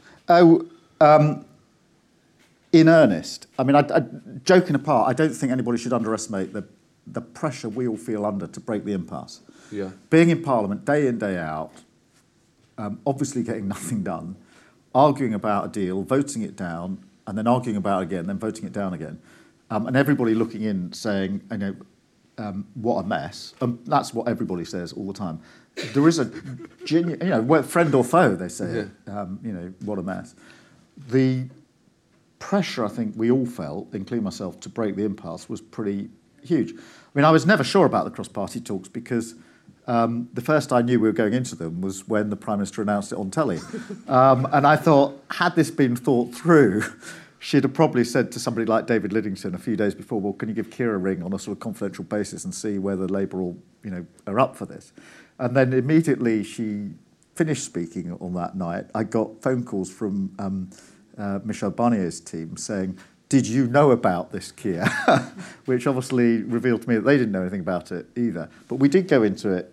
In earnest. I mean, joking apart, I don't think anybody should underestimate the pressure we all feel under to break the impasse. Yeah. Being in Parliament day in, day out, obviously getting nothing done, arguing about a deal, voting it down, and then arguing about it again, then voting it down again. And everybody looking in saying, what a mess. That's what everybody says all the time. There is a genuine, friend or foe, they say, what a mess. The pressure I think we all felt, including myself, to break the impasse was pretty huge. I mean, I was never sure about the cross-party talks because the first I knew we were going into them was when the Prime Minister announced it on telly. And I thought, had this been thought through, she'd have probably said to somebody like David Lidington a few days before, well, can you give Keir a ring on a sort of confidential basis and see whether Labour all, are up for this? And then immediately she finished speaking on that night, I got phone calls from Michel Barnier's team saying, did you know about this, Keir? Which obviously revealed to me that they didn't know anything about it either. But we did go into it,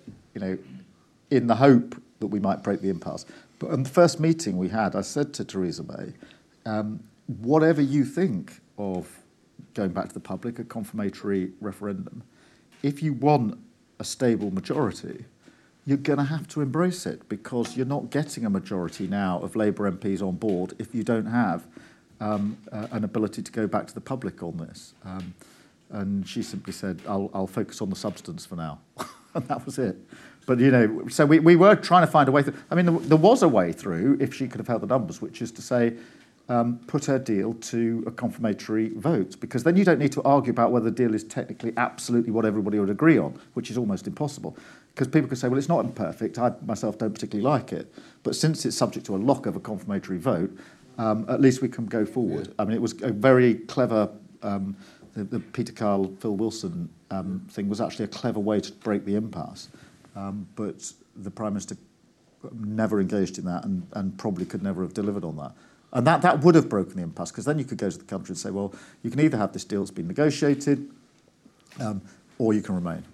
in the hope that we might break the impasse. But in the first meeting we had, I said to Theresa May, whatever you think of going back to the public, a confirmatory referendum, if you want a stable majority, you're going to have to embrace it because you're not getting a majority now of Labour MPs on board if you don't have an ability to go back to the public on this. And she simply said, I'll focus on the substance for now. And that was it. But, so we were trying to find a way through. I mean, there was a way through if she could have held the numbers, which is to say, put her deal to a confirmatory vote, because then you don't need to argue about whether the deal is technically absolutely what everybody would agree on, which is almost impossible. Because people could say, well, it's not imperfect, I myself don't particularly like it, but since it's subject to a lock of a confirmatory vote, at least we can go forward. Yeah. I mean, it was a very clever, the Peter Kyle, Phil Wilson thing was actually a clever way to break the impasse, but the Prime Minister never engaged in that and probably could never have delivered on that. And that would have broken the impasse, because then you could go to the country and say, well, you can either have this deal that's been negotiated, or you can remain.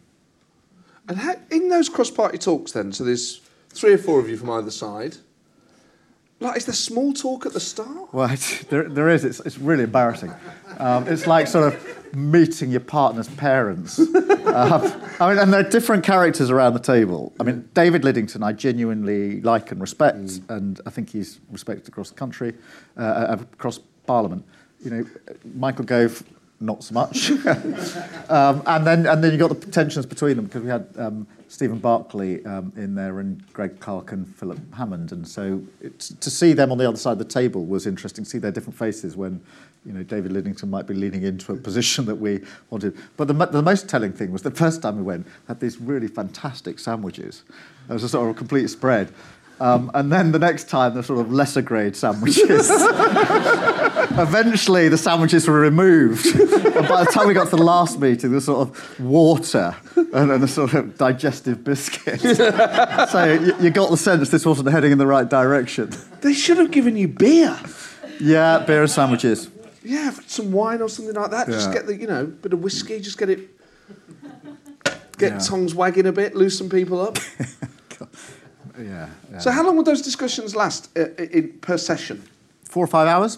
And in those cross-party talks then, so there's 3 or 4 of you from either side, Like, is there small talk at the start? Well, there is. It's really embarrassing. It's like sort of meeting your partner's parents. And there are different characters around the table. I mean, David Lidington I genuinely like and respect, and I think he's respected across the country, across Parliament. You know, Michael Gove, not so much. And then you got the tensions between them, because we had Stephen Barclay in there and Greg Clark and Philip Hammond, and so to see them on the other side of the table was interesting. To see their different faces when, you know, David Lidington might be leaning into a position that we wanted. But the most telling thing was the first time we went, had these really fantastic sandwiches. There was a sort of complete spread. And then the next time, the sort of lesser grade sandwiches. Eventually, the sandwiches were removed. And by the time we got to the last meeting, the sort of water and a sort of digestive biscuit. So you got the sense this wasn't heading in the right direction. They should have given you beer. Yeah, beer and sandwiches. Yeah, some wine or something like that. Yeah. Just get the, bit of whiskey, just get tongues wagging a bit, loosen people up. Yeah. So how long would those discussions last per session? 4 or 5 hours.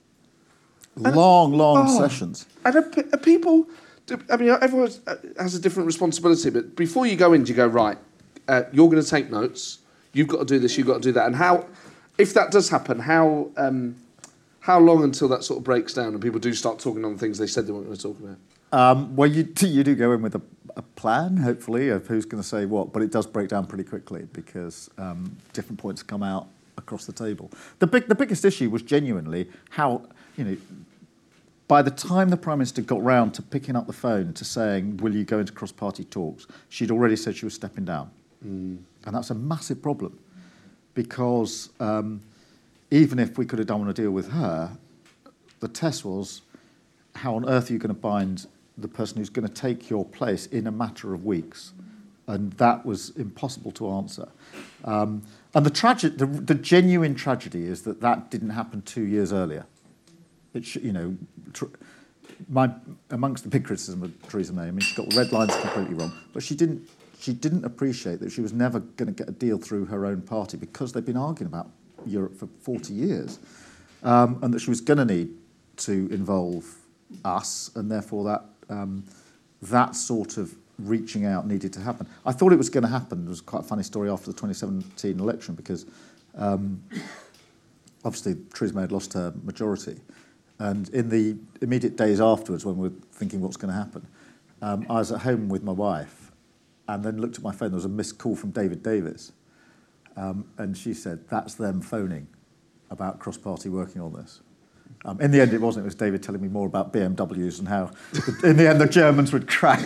Long sessions. And are people... I mean, everyone has a different responsibility, but before you go in, do you go, right, you're going to take notes, you've got to do this, you've got to do that, and how, if that does happen, how long until that sort of breaks down and people do start talking on things they said they weren't going to talk about? Well, you do go in with a plan, hopefully, of who's going to say what, but it does break down pretty quickly because different points come out across the table. The biggest issue was genuinely how, by the time the Prime Minister got round to picking up the phone to saying, will you go into cross-party talks, she'd already said she was stepping down. And that's a massive problem because even if we could have done a deal with her, the test was, how on earth are you going to bind the person who's going to take your place in a matter of weeks? And that was impossible to answer. And the genuine tragedy is that didn't happen 2 years earlier. Amongst the big criticism of Theresa May, I mean, she got the red lines completely wrong, but she didn't appreciate that she was never going to get a deal through her own party because they've been arguing about Europe for 40 years, and that she was going to need to involve us, and therefore that sort of reaching out needed to happen. I thought it was going to happen. It was quite a funny story after the 2017 election because obviously Theresa May had lost her majority. And in the immediate days afterwards, when we were thinking what's going to happen, I was at home with my wife and then looked at my phone. There was a missed call from David Davis. And she said, that's them phoning about cross-party working on this. In the end, it wasn't. It was David telling me more about BMWs and how, in the end, the Germans would crack.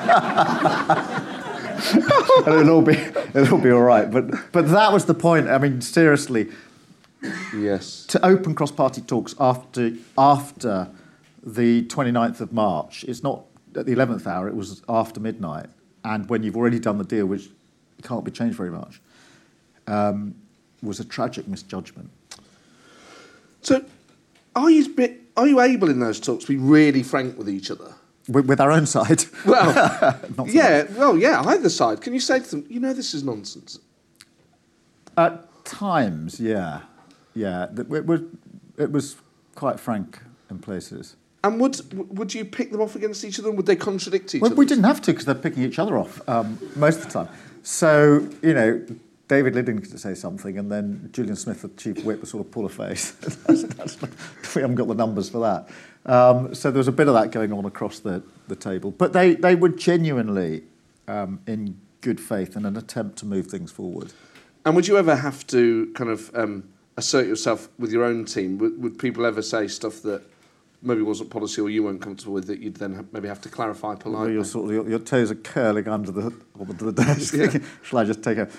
And it'll all be all right. But that was the point. I mean, seriously. Yes. To open cross-party talks after the 29th of March, it's not at the 11th hour, it was after midnight, and when you've already done the deal, which can't be changed very much, was a tragic misjudgment. So, are you able in those talks to be really frank with each other? With our own side? Well, not so yeah, much. well, yeah, either side. Can you say to them, this is nonsense? At times, yeah. Yeah, it was quite frank in places. And would you pick them off against each other, and would they contradict each other? We didn't have to because they're picking each other off most of the time. So, David Lidington could say something, and then Julian Smith, the chief whip, would sort of pull a face. We haven't got the numbers for that. So there was a bit of that going on across the table. But they were genuinely in good faith in an attempt to move things forward. And would you ever have to kind of assert yourself with your own team? Would people ever say stuff that maybe wasn't policy or you weren't comfortable with that you'd then maybe have to clarify politely? Well, your toes are curling under the desk. Yeah. Shall I just take a...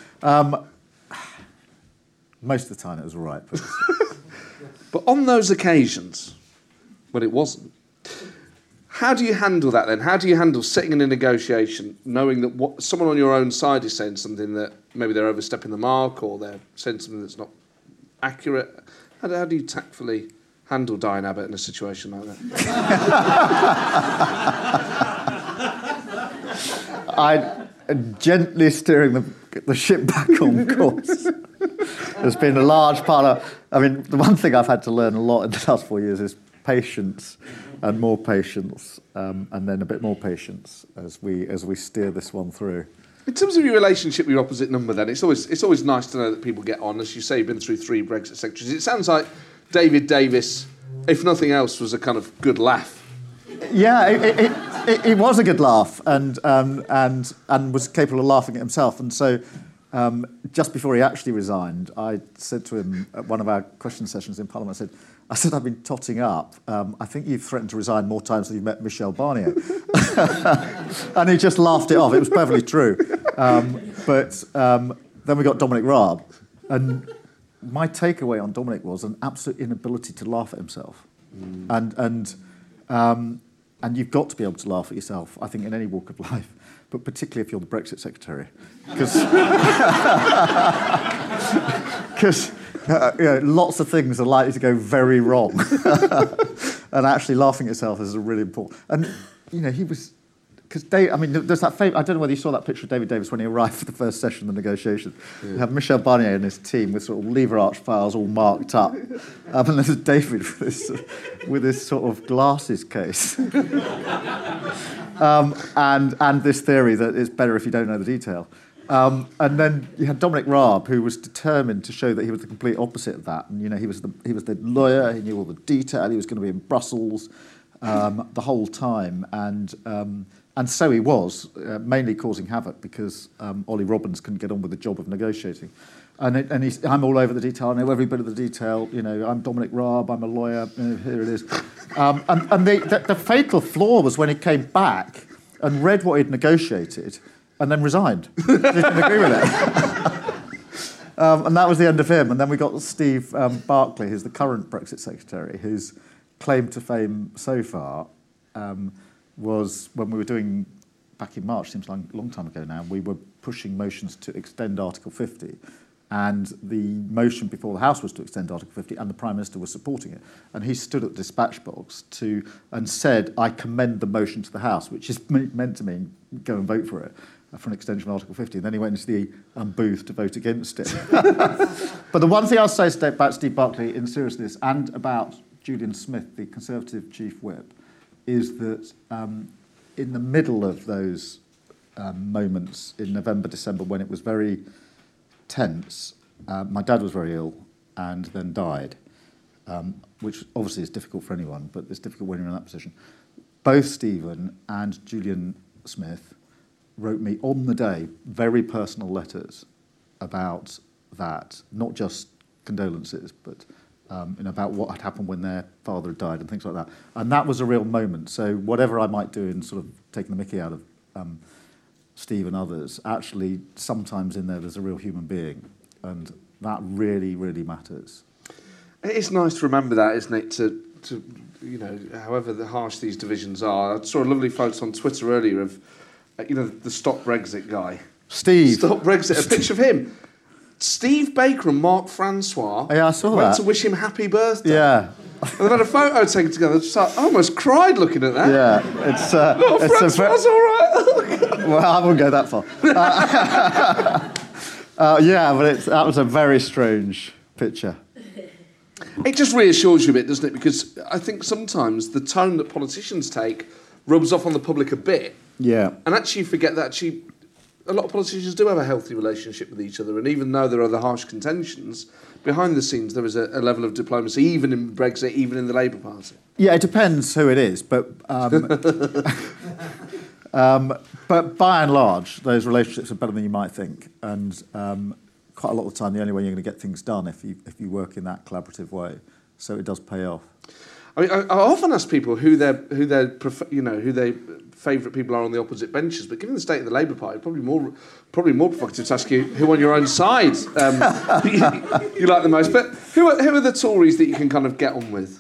most of the time it was all right. But on those occasions, when it wasn't, how do you handle that then? How do you handle sitting in a negotiation knowing that someone on your own side is saying something that maybe they're overstepping the mark or they're saying something that's not accurate? How do you tactfully handle Diane Abbott in a situation like that? I gently steering the ship back on course. has been a large part of... I mean, the one thing I've had to learn a lot in the last 4 years is patience and more patience, and then a bit more patience as we steer this one through. In terms of your relationship with your opposite number, then, it's always nice to know that people get on. As you say, you've been through 3 Brexit secretaries. It sounds like David Davis, if nothing else, was a kind of good laugh. Yeah, it was a good laugh, and was capable of laughing at himself. And so, just before he actually resigned, I said to him at one of our question sessions in Parliament, I said, I've been totting up. I think you've threatened to resign more times than you've met Michel Barnier. And he just laughed it off. It was perfectly true. But then we got Dominic Raab, and my takeaway on Dominic was an absolute inability to laugh at himself. And you've got to be able to laugh at yourself, I think, in any walk of life, but particularly if you're the Brexit secretary. Because lots of things are likely to go very wrong. And actually laughing at yourself is really important. And, he was... Because there's that famous... I don't know whether you saw that picture of David Davis when he arrived for the first session of the negotiations. Yeah. You have Michel Barnier and his team with sort of lever arch files all marked up. And there's David with this sort of glasses case. And this theory that it's better if you don't know the detail. And then you had Dominic Raab, who was determined to show that he was the complete opposite of that. And, he was the lawyer, he knew all the detail, he was going to be in Brussels the whole time. And so he was, mainly causing havoc because Ollie Robbins couldn't get on with the job of negotiating. And I'm all over the detail, I know every bit of the detail, I'm Dominic Raab, I'm a lawyer, here it is. And the fatal flaw was when he came back and read what he'd negotiated and then resigned. He didn't agree with it. And that was the end of him. And then we got Steve Barclay, who's the current Brexit secretary, whose claim to fame so far was when we were doing, back in March, seems like a long time ago now, we were pushing motions to extend Article 50. And the motion before the House was to extend Article 50, and the Prime Minister was supporting it. And he stood at the dispatch box and said, I commend the motion to the House, which is meant to mean go and vote for it, for an extension of Article 50. And then he went into the booth to vote against it. But the one thing I'll say about Steve Barclay, in seriousness, and about Julian Smith, the Conservative Chief Whip, is that in the middle of those moments in November, December, when it was very tense, my dad was very ill and then died, which obviously is difficult for anyone, but it's difficult when you're in that position. Both Stephen and Julian Smith wrote me on the day very personal letters about that, not just condolences, but about what had happened when their father had died and things like that. And that was a real moment. So whatever I might do in sort of taking the mickey out of Steve and others, actually sometimes in there's a real human being. And that really, really matters. It is nice to remember that, isn't it? To however harsh these divisions are. I saw a lovely photo on Twitter earlier of, the Stop Brexit guy. Steve. Stop Brexit, a picture of him. Steve Baker and Mark Francois I saw went that. to wish him happy birthday. Yeah. And they've had a photo taken together. I almost cried looking at that. Yeah, it's Francois all right. Well, I wouldn't go that far. But that was a very strange picture. It just reassures you a bit, doesn't it? Because I think sometimes the tone that politicians take rubs off on the public a bit. Yeah. And actually you forget that a lot of politicians do have a healthy relationship with each other, and even though there are the harsh contentions, behind the scenes there is a level of diplomacy, even in Brexit, even in the Labour Party. Yeah, it depends who it is, but but by and large, those relationships are better than you might think, and quite a lot of the time, the only way you're going to get things done if you work in that collaborative way. So it does pay off. I mean, I often ask people who their favourite people are on the opposite benches, but given the state of the Labour Party, probably more provocative to ask you who on your own side you like the most. But who are the Tories that you can kind of get on with?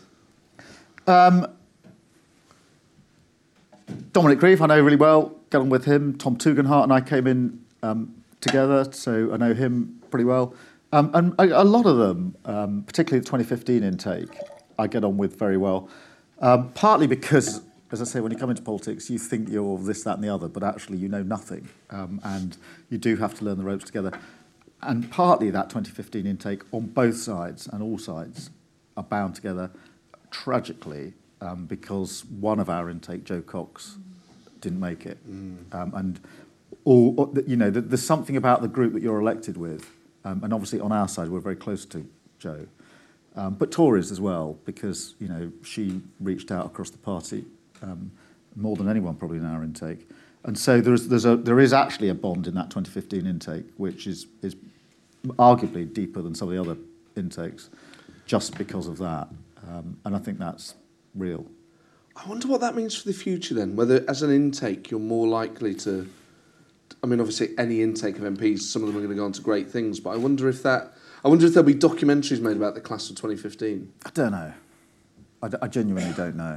Dominic Grieve, I know really well, get on with him. Tom Tugendhat and I came in together, so I know him pretty well. And a lot of them, particularly the 2015 intake, I get on with very well. Partly because, as I say, when you come into politics, you think you're this, that and the other, but actually you know nothing. And you do have to learn the ropes together. And partly that 2015 intake on both sides and all sides are bound together tragically because one of our intake, Joe Cox, didn't make it. And there's something about the group that you're elected with, and obviously on our side we're very close to Joe, but Tories as well, because she reached out across the party more than anyone probably in our intake. And so there is actually a bond in that 2015 intake, which is arguably deeper than some of the other intakes, just because of that. And I think that's real. I wonder what that means for the future then, whether as an intake you're more likely to... I mean, obviously any intake of MPs, some of them are going to go on to great things, but I wonder if there'll be documentaries made about the class of 2015. I don't know. I genuinely don't know.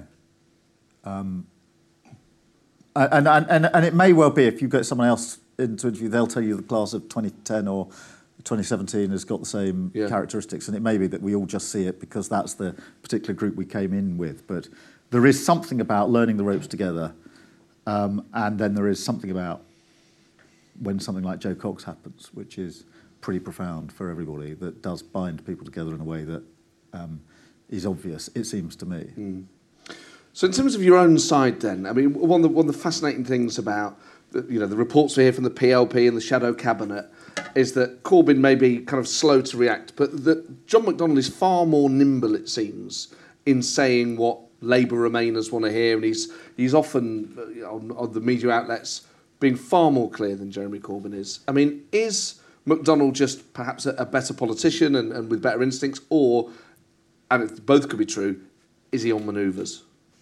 And it may well be, if you get someone else into interview, they'll tell you the class of 2010 or 2017 has got the same characteristics, and it may be that we all just see it because that's the particular group we came in with. But there is something about learning the ropes together, and then there is something about when something like Joe Cox happens, which is pretty profound for everybody, that does bind people together in a way that is obvious, it seems to me. So in terms of your own side then, I mean, one of the fascinating things about the reports we hear from the PLP and the shadow cabinet is that Corbyn may be kind of slow to react, but that John McDonnell is far more nimble, it seems, in saying what Labour Remainers want to hear, and he's often on the media outlets being far more clear than Jeremy Corbyn is. I mean, is McDonnell just perhaps a better politician and with better instincts, or, and both could be true, is he on manoeuvres?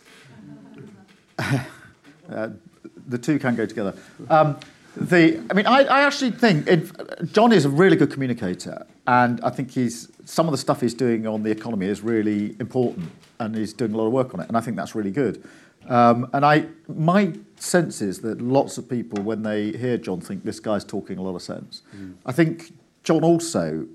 The two can go together. I actually think John is a really good communicator, and I think some of the stuff he's doing on the economy is really important, and he's doing a lot of work on it, and I think that's really good. My sense is that lots of people, when they hear John, think this guy's talking a lot of sense. I think John also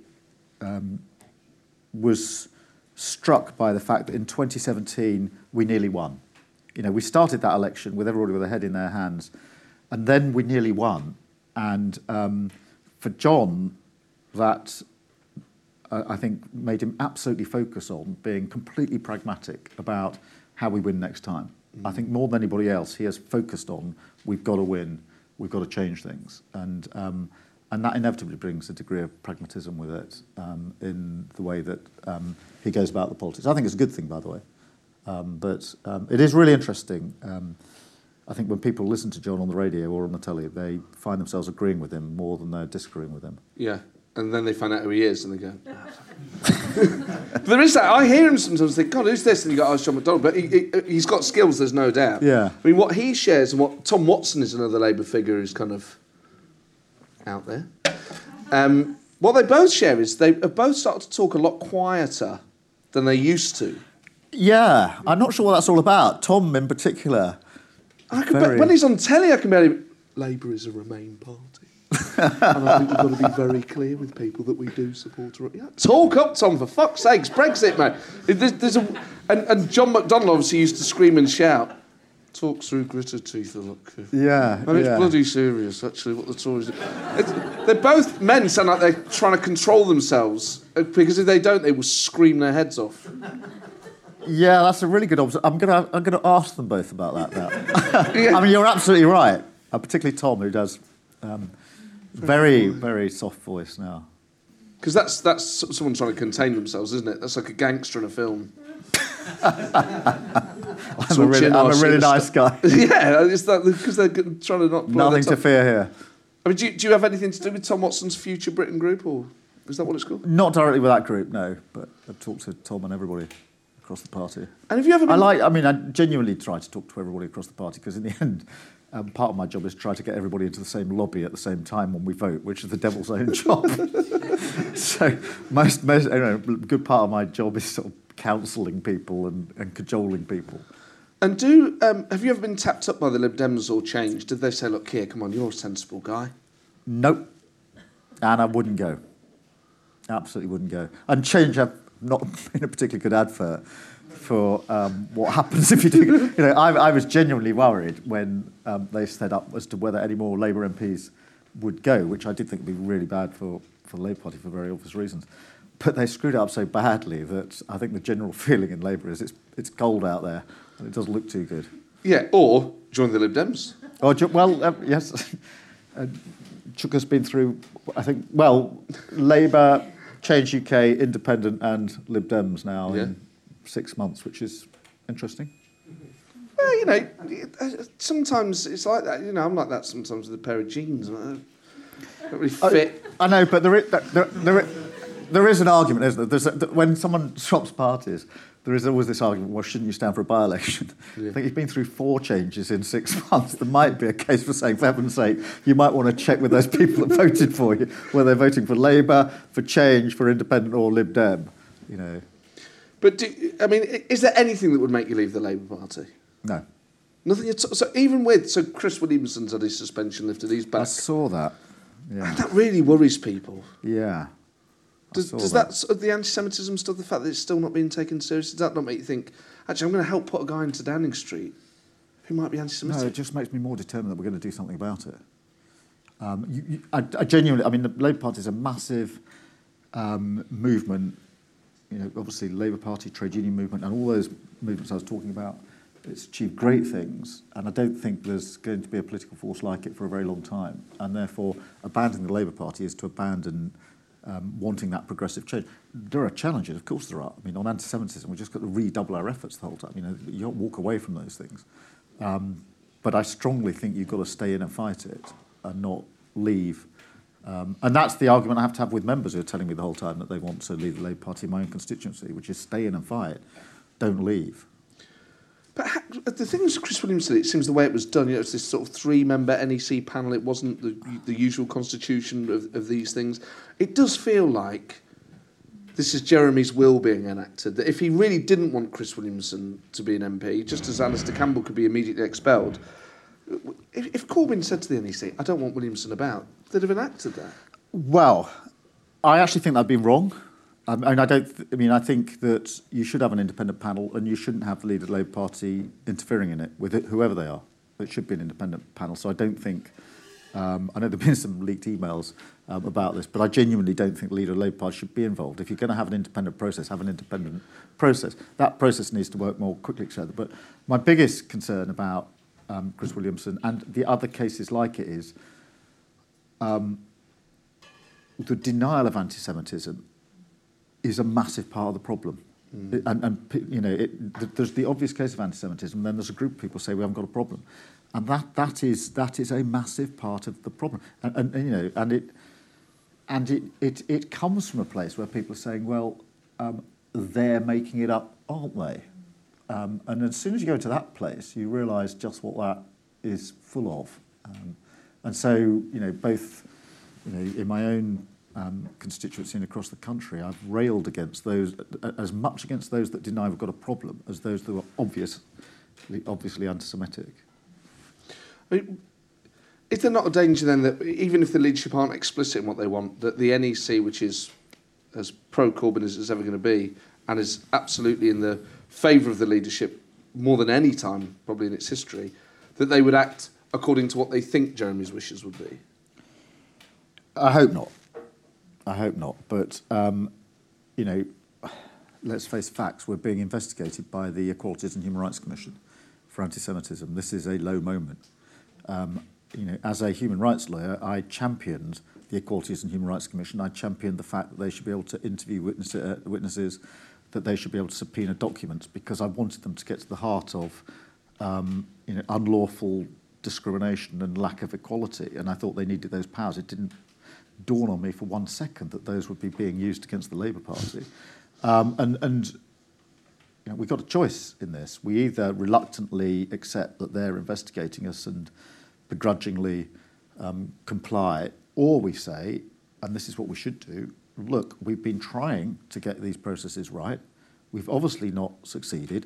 was struck by the fact that in 2017 we nearly won. We started that election with everybody with their head in their hands, and then we nearly won. And for John, that I think made him absolutely focus on being completely pragmatic about how we win next time. I think more than anybody else, he has focused on we've got to win, we've got to change things, and that inevitably brings a degree of pragmatism with it in the way that he goes about the politics. I think it's a good thing, by the way. But it is really interesting. I think when people listen to John on the radio or on the telly, they find themselves agreeing with him more than they're disagreeing with him. Yeah, and then they find out who he is and they go... But there is that. I hear him sometimes think, God, who's this? And you go, oh, it's John McDonnell. But he's got skills, there's no doubt. Yeah. I mean, what he shares, and what Tom Watson is another Labour figure who's kind of out there. What they both share is they have both started to talk a lot quieter than they used to. Yeah, I'm not sure what that's all about. Tom, in particular. When he's on telly, I can barely... Labour is a Remain party. And I think we've got to be very clear with people that we do support... Talk up, Tom, for fuck's sakes. Brexit, mate. And John McDonnell obviously used to scream and shout. Talks through gritted teeth a lot. Yeah. And it's bloody serious, actually, what the Tories do. They're both men sound like they're trying to control themselves, because if they don't, they will scream their heads off. Yeah, that's a really good observation. I'm gonna ask them both about that now. Yeah. I mean, you're absolutely right. Particularly Tom, who does very, very soft voice now. Because that's someone trying to contain themselves, isn't it? That's like a gangster in a film. I'm a really nice guy. Yeah, it's that because they're trying to not... Nothing to fear here. I mean, do you have anything to do with Tom Watson's Future Britain group, or is that what it's called? Not directly with that group, no. But I've talked to Tom and everybody across the party. And have you ever been... I genuinely try to talk to everybody across the party, because in the end, part of my job is to try to get everybody into the same lobby at the same time when we vote, which is the devil's own job. So a good part of my job is sort of counselling people and cajoling people. And have you ever been tapped up by the Lib Dems or changed? Did they say, look, here, come on, you're a sensible guy? Nope. And I wouldn't go. Absolutely wouldn't go. And change have not been a particularly good advert for what happens if you do... I was genuinely worried when they set up as to whether any more Labour MPs would go, which I did think would be really bad for the Labour Party for very obvious reasons. But they screwed it up so badly that I think the general feeling in Labour is it's cold out there and it doesn't look too good. Yeah, or join the Lib Dems. Yes. Chuka's been through, I think, Labour, Change UK, Independent and Lib Dems now in 6 months, which is interesting. Well, sometimes it's like that. I'm like that sometimes with a pair of jeans. I don't really fit. I know, but there is an argument, isn't there? When someone swaps parties, there is always this argument, well, shouldn't you stand for a by-election? Yeah. I think you've been through 4 changes in 6 months. There might be a case for saying, for heaven's sake, you might want to check with those people that voted for you, whether they're voting for Labour, for Change, for Independent or Lib Dem, But, is there anything that would make you leave the Labour Party? No. Nothing at all? So Chris Williamson's had his suspension lifted, he's back. I saw that. Yeah. And that really worries people. Yeah. Does that sort of the anti-Semitism stuff, the fact that it's still not being taken seriously, does that not make you think, actually, I'm going to help put a guy into Downing Street who might be anti-Semitic? No, it just makes me more determined that we're going to do something about it. I genuinely, the Labour Party is a massive movement. Obviously, the Labour Party, trade union movement, and all those movements I was talking about, it's achieved great things, and I don't think there's going to be a political force like it for a very long time. And therefore, abandoning the Labour Party is to abandon wanting that progressive change. There are challenges, of course there are. On anti-Semitism, we've just got to redouble our efforts the whole time. You don't walk away from those things. But I strongly think you've got to stay in and fight it and not leave. And that's the argument I have to have with members who are telling me the whole time that they want to leave the Labour Party in my own constituency, which is stay in and fight, don't leave. But the thing with Chris Williamson, it seems the way it was done, it's this sort of 3-member NEC panel, it wasn't the usual constitution of these things. It does feel like this is Jeremy's will being enacted, that if he really didn't want Chris Williamson to be an MP, just as Alistair Campbell could be immediately expelled, if Corbyn said to the NEC, I don't want Williamson about, they'd have enacted that. Well, I actually think that'd be wrong. I think that you should have an independent panel and you shouldn't have the leader of the Labour Party interfering in it, with it, whoever they are. It should be an independent panel. So I don't think... I know there have been some leaked emails about this, but I genuinely don't think the leader of the Labour Party should be involved. If you're going to have an independent process, have an independent process. That process needs to work more quickly, etc. But my biggest concern about Chris Williamson and the other cases like it is the denial of anti-Semitism is a massive part of the problem. There's the obvious case of anti-Semitism, then there's a group of people who say we haven't got a problem. And that is a massive part of the problem. It comes from a place where people are saying, well, they're making it up, aren't they? And as soon as you go to that place, you realise just what that is full of. And so, both in my own constituency and across the country, I've railed against those, as much against those that deny we've got a problem as those that are obviously anti-Semitic. Is there not a danger then that even if the leadership aren't explicit in what they want, that the NEC, which is as pro-Corbyn as it's ever going to be, and is absolutely in the favour of the leadership more than any time probably in its history, that they would act according to what they think Jeremy's wishes would be? I hope not. But, let's face facts. We're being investigated by the Equalities and Human Rights Commission for anti-Semitism. This is a low moment. As a human rights lawyer, I championed the Equalities and Human Rights Commission. I championed the fact that they should be able to interview witnesses, that they should be able to subpoena documents, because I wanted them to get to the heart of unlawful discrimination and lack of equality, and I thought they needed those powers. It didn't dawn on me for 1 second that those would be being used against the Labour Party. We've got a choice in this. We either reluctantly accept that they're investigating us and begrudgingly comply, or we say, and this is what we should do, look, we've been trying to get these processes right. We've obviously not succeeded.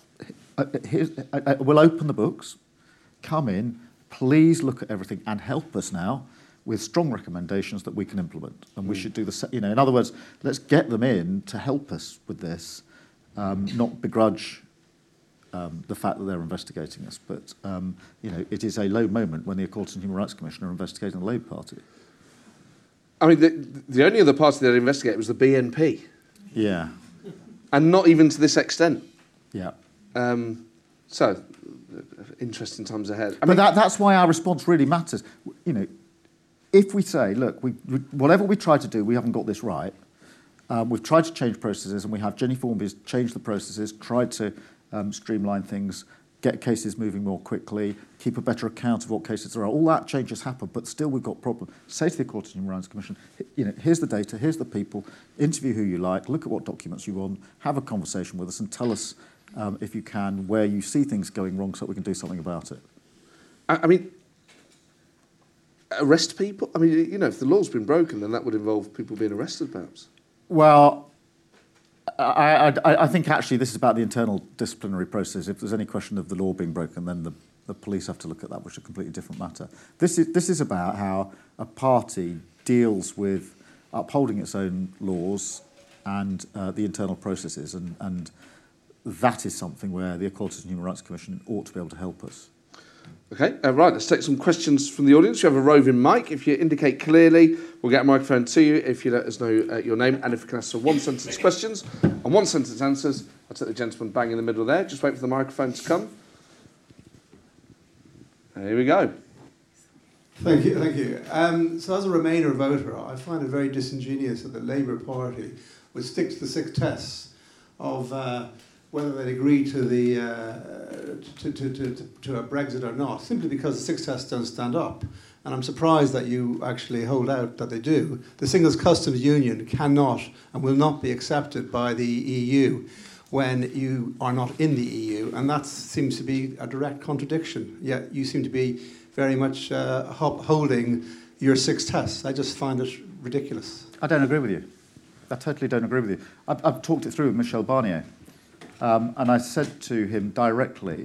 We'll open the books, come in, please look at everything and help us now with strong recommendations that we can implement. And we should do the in other words, let's get them in to help us with this, not begrudge the fact that they're investigating us. But, it is a low moment when the Equality and Human Rights Commission are investigating the Labour Party. I mean, the only other party that investigated was the BNP. Yeah. And not even to this extent. Yeah. So, interesting times ahead. That's why our response really matters. If we say, look, whatever we try to do, we haven't got this right. We've tried to change processes, and we have Jenny Formby's changed the processes, tried to streamline things, get cases moving more quickly, keep a better account of what cases there are. All that change has happened, but still we've got problems. Say to the Equality and Human Rights Commission, here's the data, here's the people, interview who you like, look at what documents you want, have a conversation with us, and tell us, if you can, where you see things going wrong so that we can do something about it. I mean, arrest people? I mean, if the law's been broken, then that would involve people being arrested, perhaps. Well, I think actually this is about the internal disciplinary process. If there's any question of the law being broken, then the police have to look at that, which is a completely different matter. This is about how a party deals with upholding its own laws and the internal processes, and that is something where the Equality and Human Rights Commission ought to be able to help us. Okay, right, let's take some questions from the audience. You have a roving mic. If you indicate clearly, we'll get a microphone to you if you let us know your name. And if you can ask some one-sentence questions and one-sentence answers, I'll take the gentleman bang in the middle there. Just wait for the microphone to come. Here we go. Thank you. So as a Remainer voter, I find it very disingenuous that the Labour Party would stick to the 6 tests of whether they'd agree to the to a Brexit or not, simply because the 6 tests don't stand up. And I'm surprised that you actually hold out that they do. The Single Customs Union cannot and will not be accepted by the EU when you are not in the EU, and that seems to be a direct contradiction. Yet you seem to be very much holding your 6 tests. I just find it ridiculous. I don't agree with you. I totally don't agree with you. I've talked it through with Michel Barnier, and I said to him directly,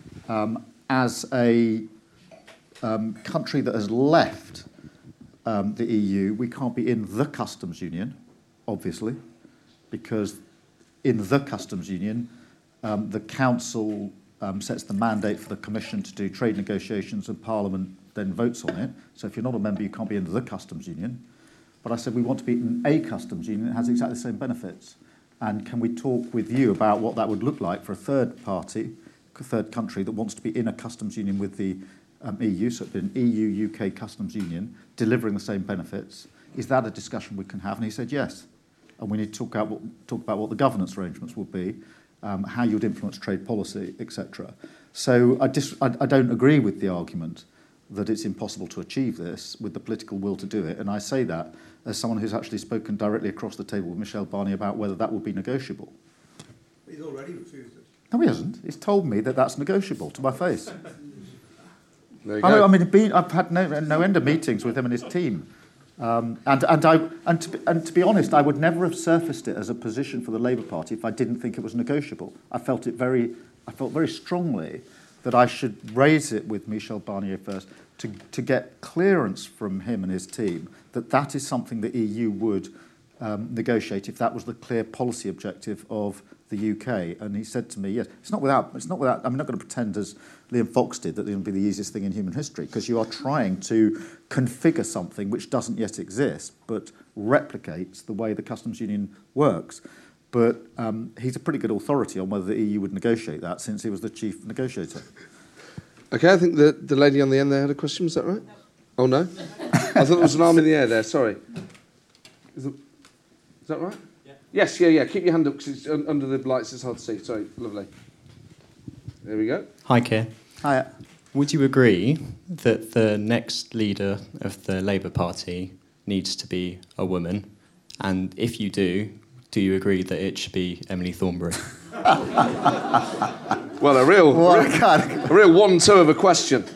as a country that has left the EU, we can't be in the customs union, obviously, because in the customs union, the council sets the mandate for the commission to do trade negotiations, and Parliament then votes on it. So if you're not a member, you can't be in the customs union. But I said we want to be in a customs union that has exactly the same benefits. And can we talk with you about what that would look like for a third country that wants to be in a customs union with the EU, so an EU-UK customs union, delivering the same benefits? Is that a discussion we can have? And he said yes. And we need to talk about what the governance arrangements would be, how you would influence trade policy, etc. So I don't agree with the argument that it's impossible to achieve this with the political will to do it. And I say that as someone who's actually spoken directly across the table with Michel Barnier about whether that would be negotiable. He's already refused it. No, he hasn't. He's told me that that's negotiable to my face. There you go. I've had no end of meetings with him and his team. And to be honest, I would never have surfaced it as a position for the Labour Party if I didn't think it was negotiable. I felt very strongly that I should raise it with Michel Barnier first to get clearance from him and his team that is something the EU would negotiate if that was the clear policy objective of the UK. And he said to me, yes, it's not without, I'm not going to pretend as Liam Fox did that it's going to be the easiest thing in human history, because you are trying to configure something which doesn't yet exist, but replicates the way the customs union works. But he's a pretty good authority on whether the EU would negotiate that, since he was the chief negotiator. Okay, I think the lady on the end there had a question, was that right? Oh, no? I thought there was an arm in the air there, sorry. Is that right? Yeah. Yes, yeah. Keep your hand up, because it's under the lights, it's hard to see. Sorry, lovely. There we go. Hi, Keir. Hi. Would you agree that the next leader of the Labour Party needs to be a woman? And if you do you agree that it should be Emily Thornberry? Well, a real 1-2 of a question.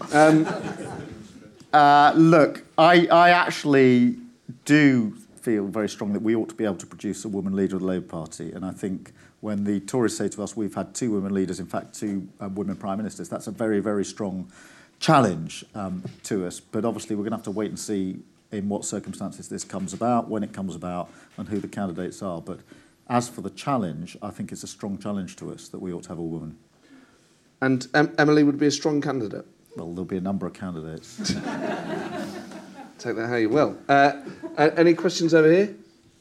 Look, I actually do feel very strongly that we ought to be able to produce a woman leader of the Labour Party. And I think when the Tories say to us we've had 2 women leaders, in fact 2 women prime ministers, that's a very, very strong challenge to us. But obviously we're going to have to wait and see in what circumstances this comes about, when it comes about, and who the candidates are. But as for the challenge, I think it's a strong challenge to us that we ought to have a woman. And Emily would be a strong candidate. Well, there'll be a number of candidates. Take that how you will. Any questions over here?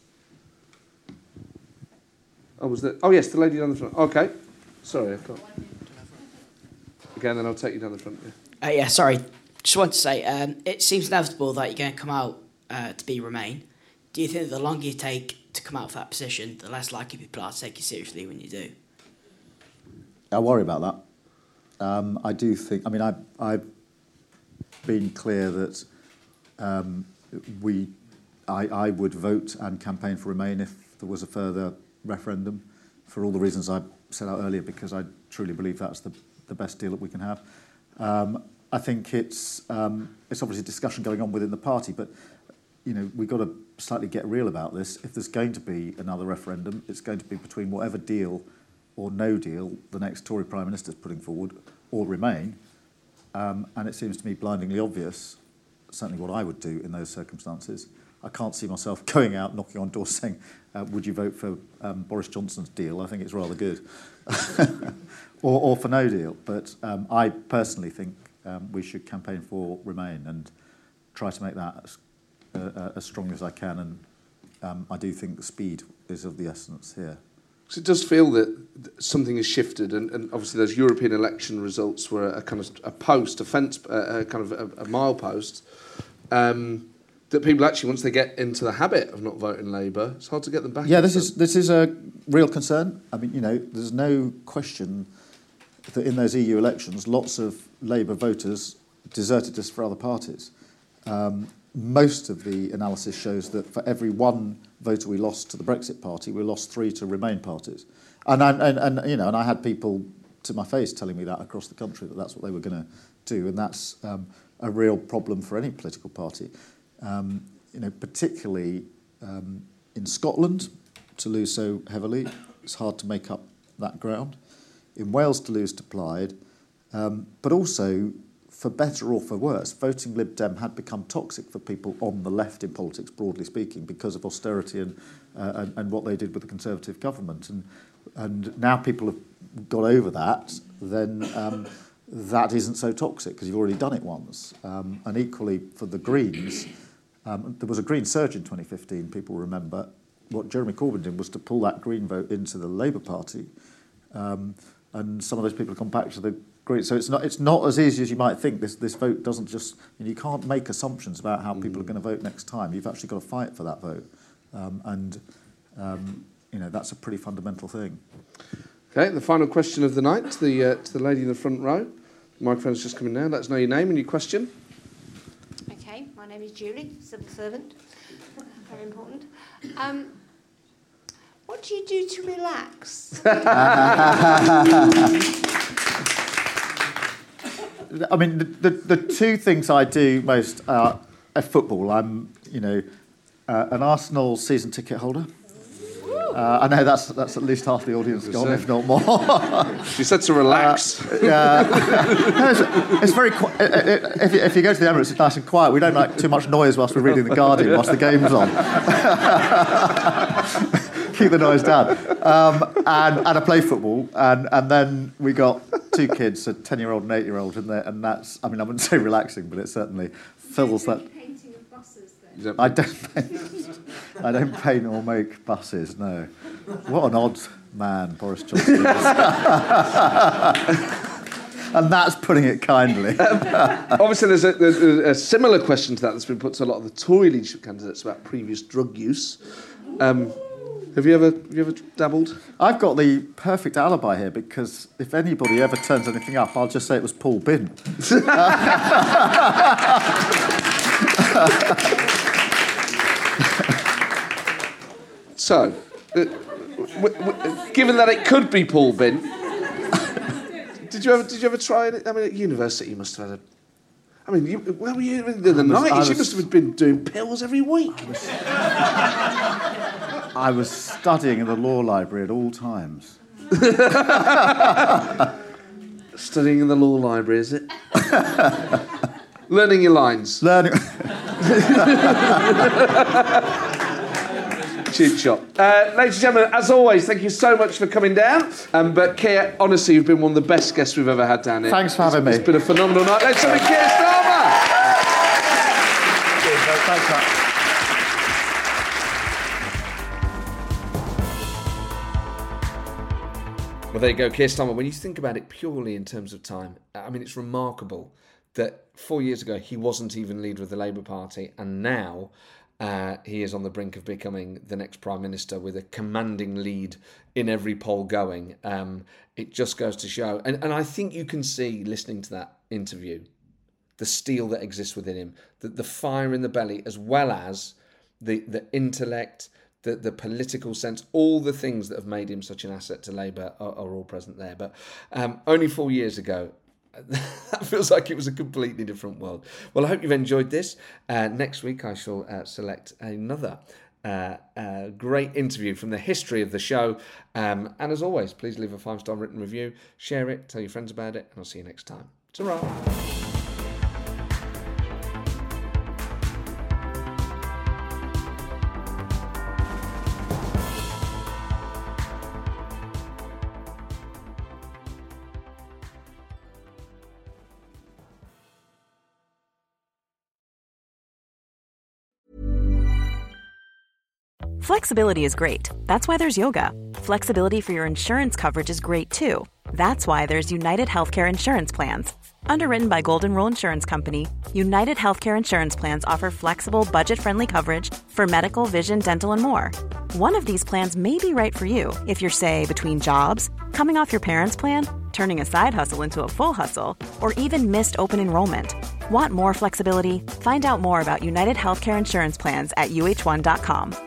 Oh, yes, the lady down the front. Okay. Sorry, I've got... Again, then I'll take you down the front. Yeah, sorry. Just want to say, it seems inevitable that you're going to come out to be Remain. Do you think that the longer you take to come out of that position, the less likely people are to take you seriously when you do? I worry about that. I do think... I mean, I've been clear that I would vote and campaign for Remain if there was a further referendum, for all the reasons I set out earlier, because I truly believe that's the best deal that we can have. I think it's obviously a discussion going on within the party, but we've got to slightly get real about this. If there's going to be another referendum, it's going to be between whatever deal or no deal the next Tory Prime Minister's putting forward, or Remain. And it seems to me blindingly obvious, certainly what I would do in those circumstances. I can't see myself going out, knocking on doors saying, would you vote for Boris Johnson's deal? I think it's rather good. or for no deal. But I personally think we should campaign for Remain and try to make that as strong as I can. And I do think the speed is of the essence here. So it does feel that something has shifted, and obviously those European election results were a kind of a fence, kind of a milepost. That people actually, once they get into the habit of not voting Labour, it's hard to get them back. Yeah, this is a real concern. I mean, there's no question that in those EU elections, lots of Labour voters deserted us for other parties. Most of the analysis shows that for every one voter we lost to the Brexit Party, we lost 3 to Remain parties. And I had people to my face telling me that across the country, that that's what they were going to do, and that's a real problem for any political party. Particularly in Scotland, to lose so heavily, it's hard to make up that ground. In Wales, to lose to Plaid, but also, for better or for worse, voting Lib Dem had become toxic for people on the left in politics, broadly speaking, because of austerity and what they did with the Conservative government. And now people have got over that, then that isn't so toxic because you've already done it once. And equally for the Greens, there was a Green surge in 2015, people remember. What Jeremy Corbyn did was to pull that Green vote into the Labour Party. And some of those people have gone back to the Greens. So it's not as easy as you might think. This vote doesn't just... you can't make assumptions about how people are going to vote next time. You've actually got to fight for that vote. That's a pretty fundamental thing. Okay, the final question of the night to the lady in the front row. The microphone's just coming now. Let us know your name and your question. Okay, my name is Julie, civil servant. Very important. What do you do to relax? I mean, the two things I do most are football. I'm, an Arsenal season ticket holder. I know that's at least half the audience gone, if not more. She said to relax. It's very if you go to the Emirates, it's nice and quiet. We don't like too much noise whilst we're reading The Guardian, whilst the game's on. Keep the noise down. And I play football, and then we got 2 kids, a 10-year-old and 8-year-old, and that's, I mean, I wouldn't say relaxing, but it certainly fills that. Painting of buses, then? I don't paint or make buses, no. What an odd man Boris Johnson is. And that's putting it kindly. Obviously, there's a similar question to that that's been put to a lot of the Tory leadership candidates about previous drug use. Have you ever dabbled? I've got the perfect alibi here, because if anybody ever turns anything up, I'll just say it was Paul Bin. So, given that it could be Paul Bin, did you ever try it? I mean, at university you must have had where were you in the 90s? You must have been doing pills every week. I was studying in the law library at all times. Studying in the law library, is it? Learning your lines. Learning. Cheap shot. Ladies and gentlemen, as always, thank you so much for coming down. But Keir, honestly, you've been one of the best guests we've ever had down here. Thanks for having me. It's been a phenomenal night. Let's have Keir Starmer. Thanks, Matt. Well, there you go, Keir Starmer. When you think about it purely in terms of time, I mean, it's remarkable that 4 years ago he wasn't even leader of the Labour Party, and now he is on the brink of becoming the next Prime Minister with a commanding lead in every poll going. It just goes to show. And I think you can see, listening to that interview, the steel that exists within him, the fire in the belly, as well as the intellect, the political sense, all the things that have made him such an asset to Labour are all present there. But only 4 years ago, that feels like it was a completely different world. Well, I hope you've enjoyed this. Next week, I shall select another great interview from the history of the show. And as always, please leave a 5-star written review, share it, tell your friends about it, and I'll see you next time. Ta-ra! Flexibility is great. That's why there's yoga. Flexibility for your insurance coverage is great too. That's why there's United Healthcare Insurance Plans. Underwritten by Golden Rule Insurance Company, United Healthcare Insurance Plans offer flexible, budget-friendly coverage for medical, vision, dental, and more. One of these plans may be right for you if you're, say, between jobs, coming off your parents' plan, turning a side hustle into a full hustle, or even missed open enrollment. Want more flexibility? Find out more about United Healthcare Insurance Plans at uh1.com.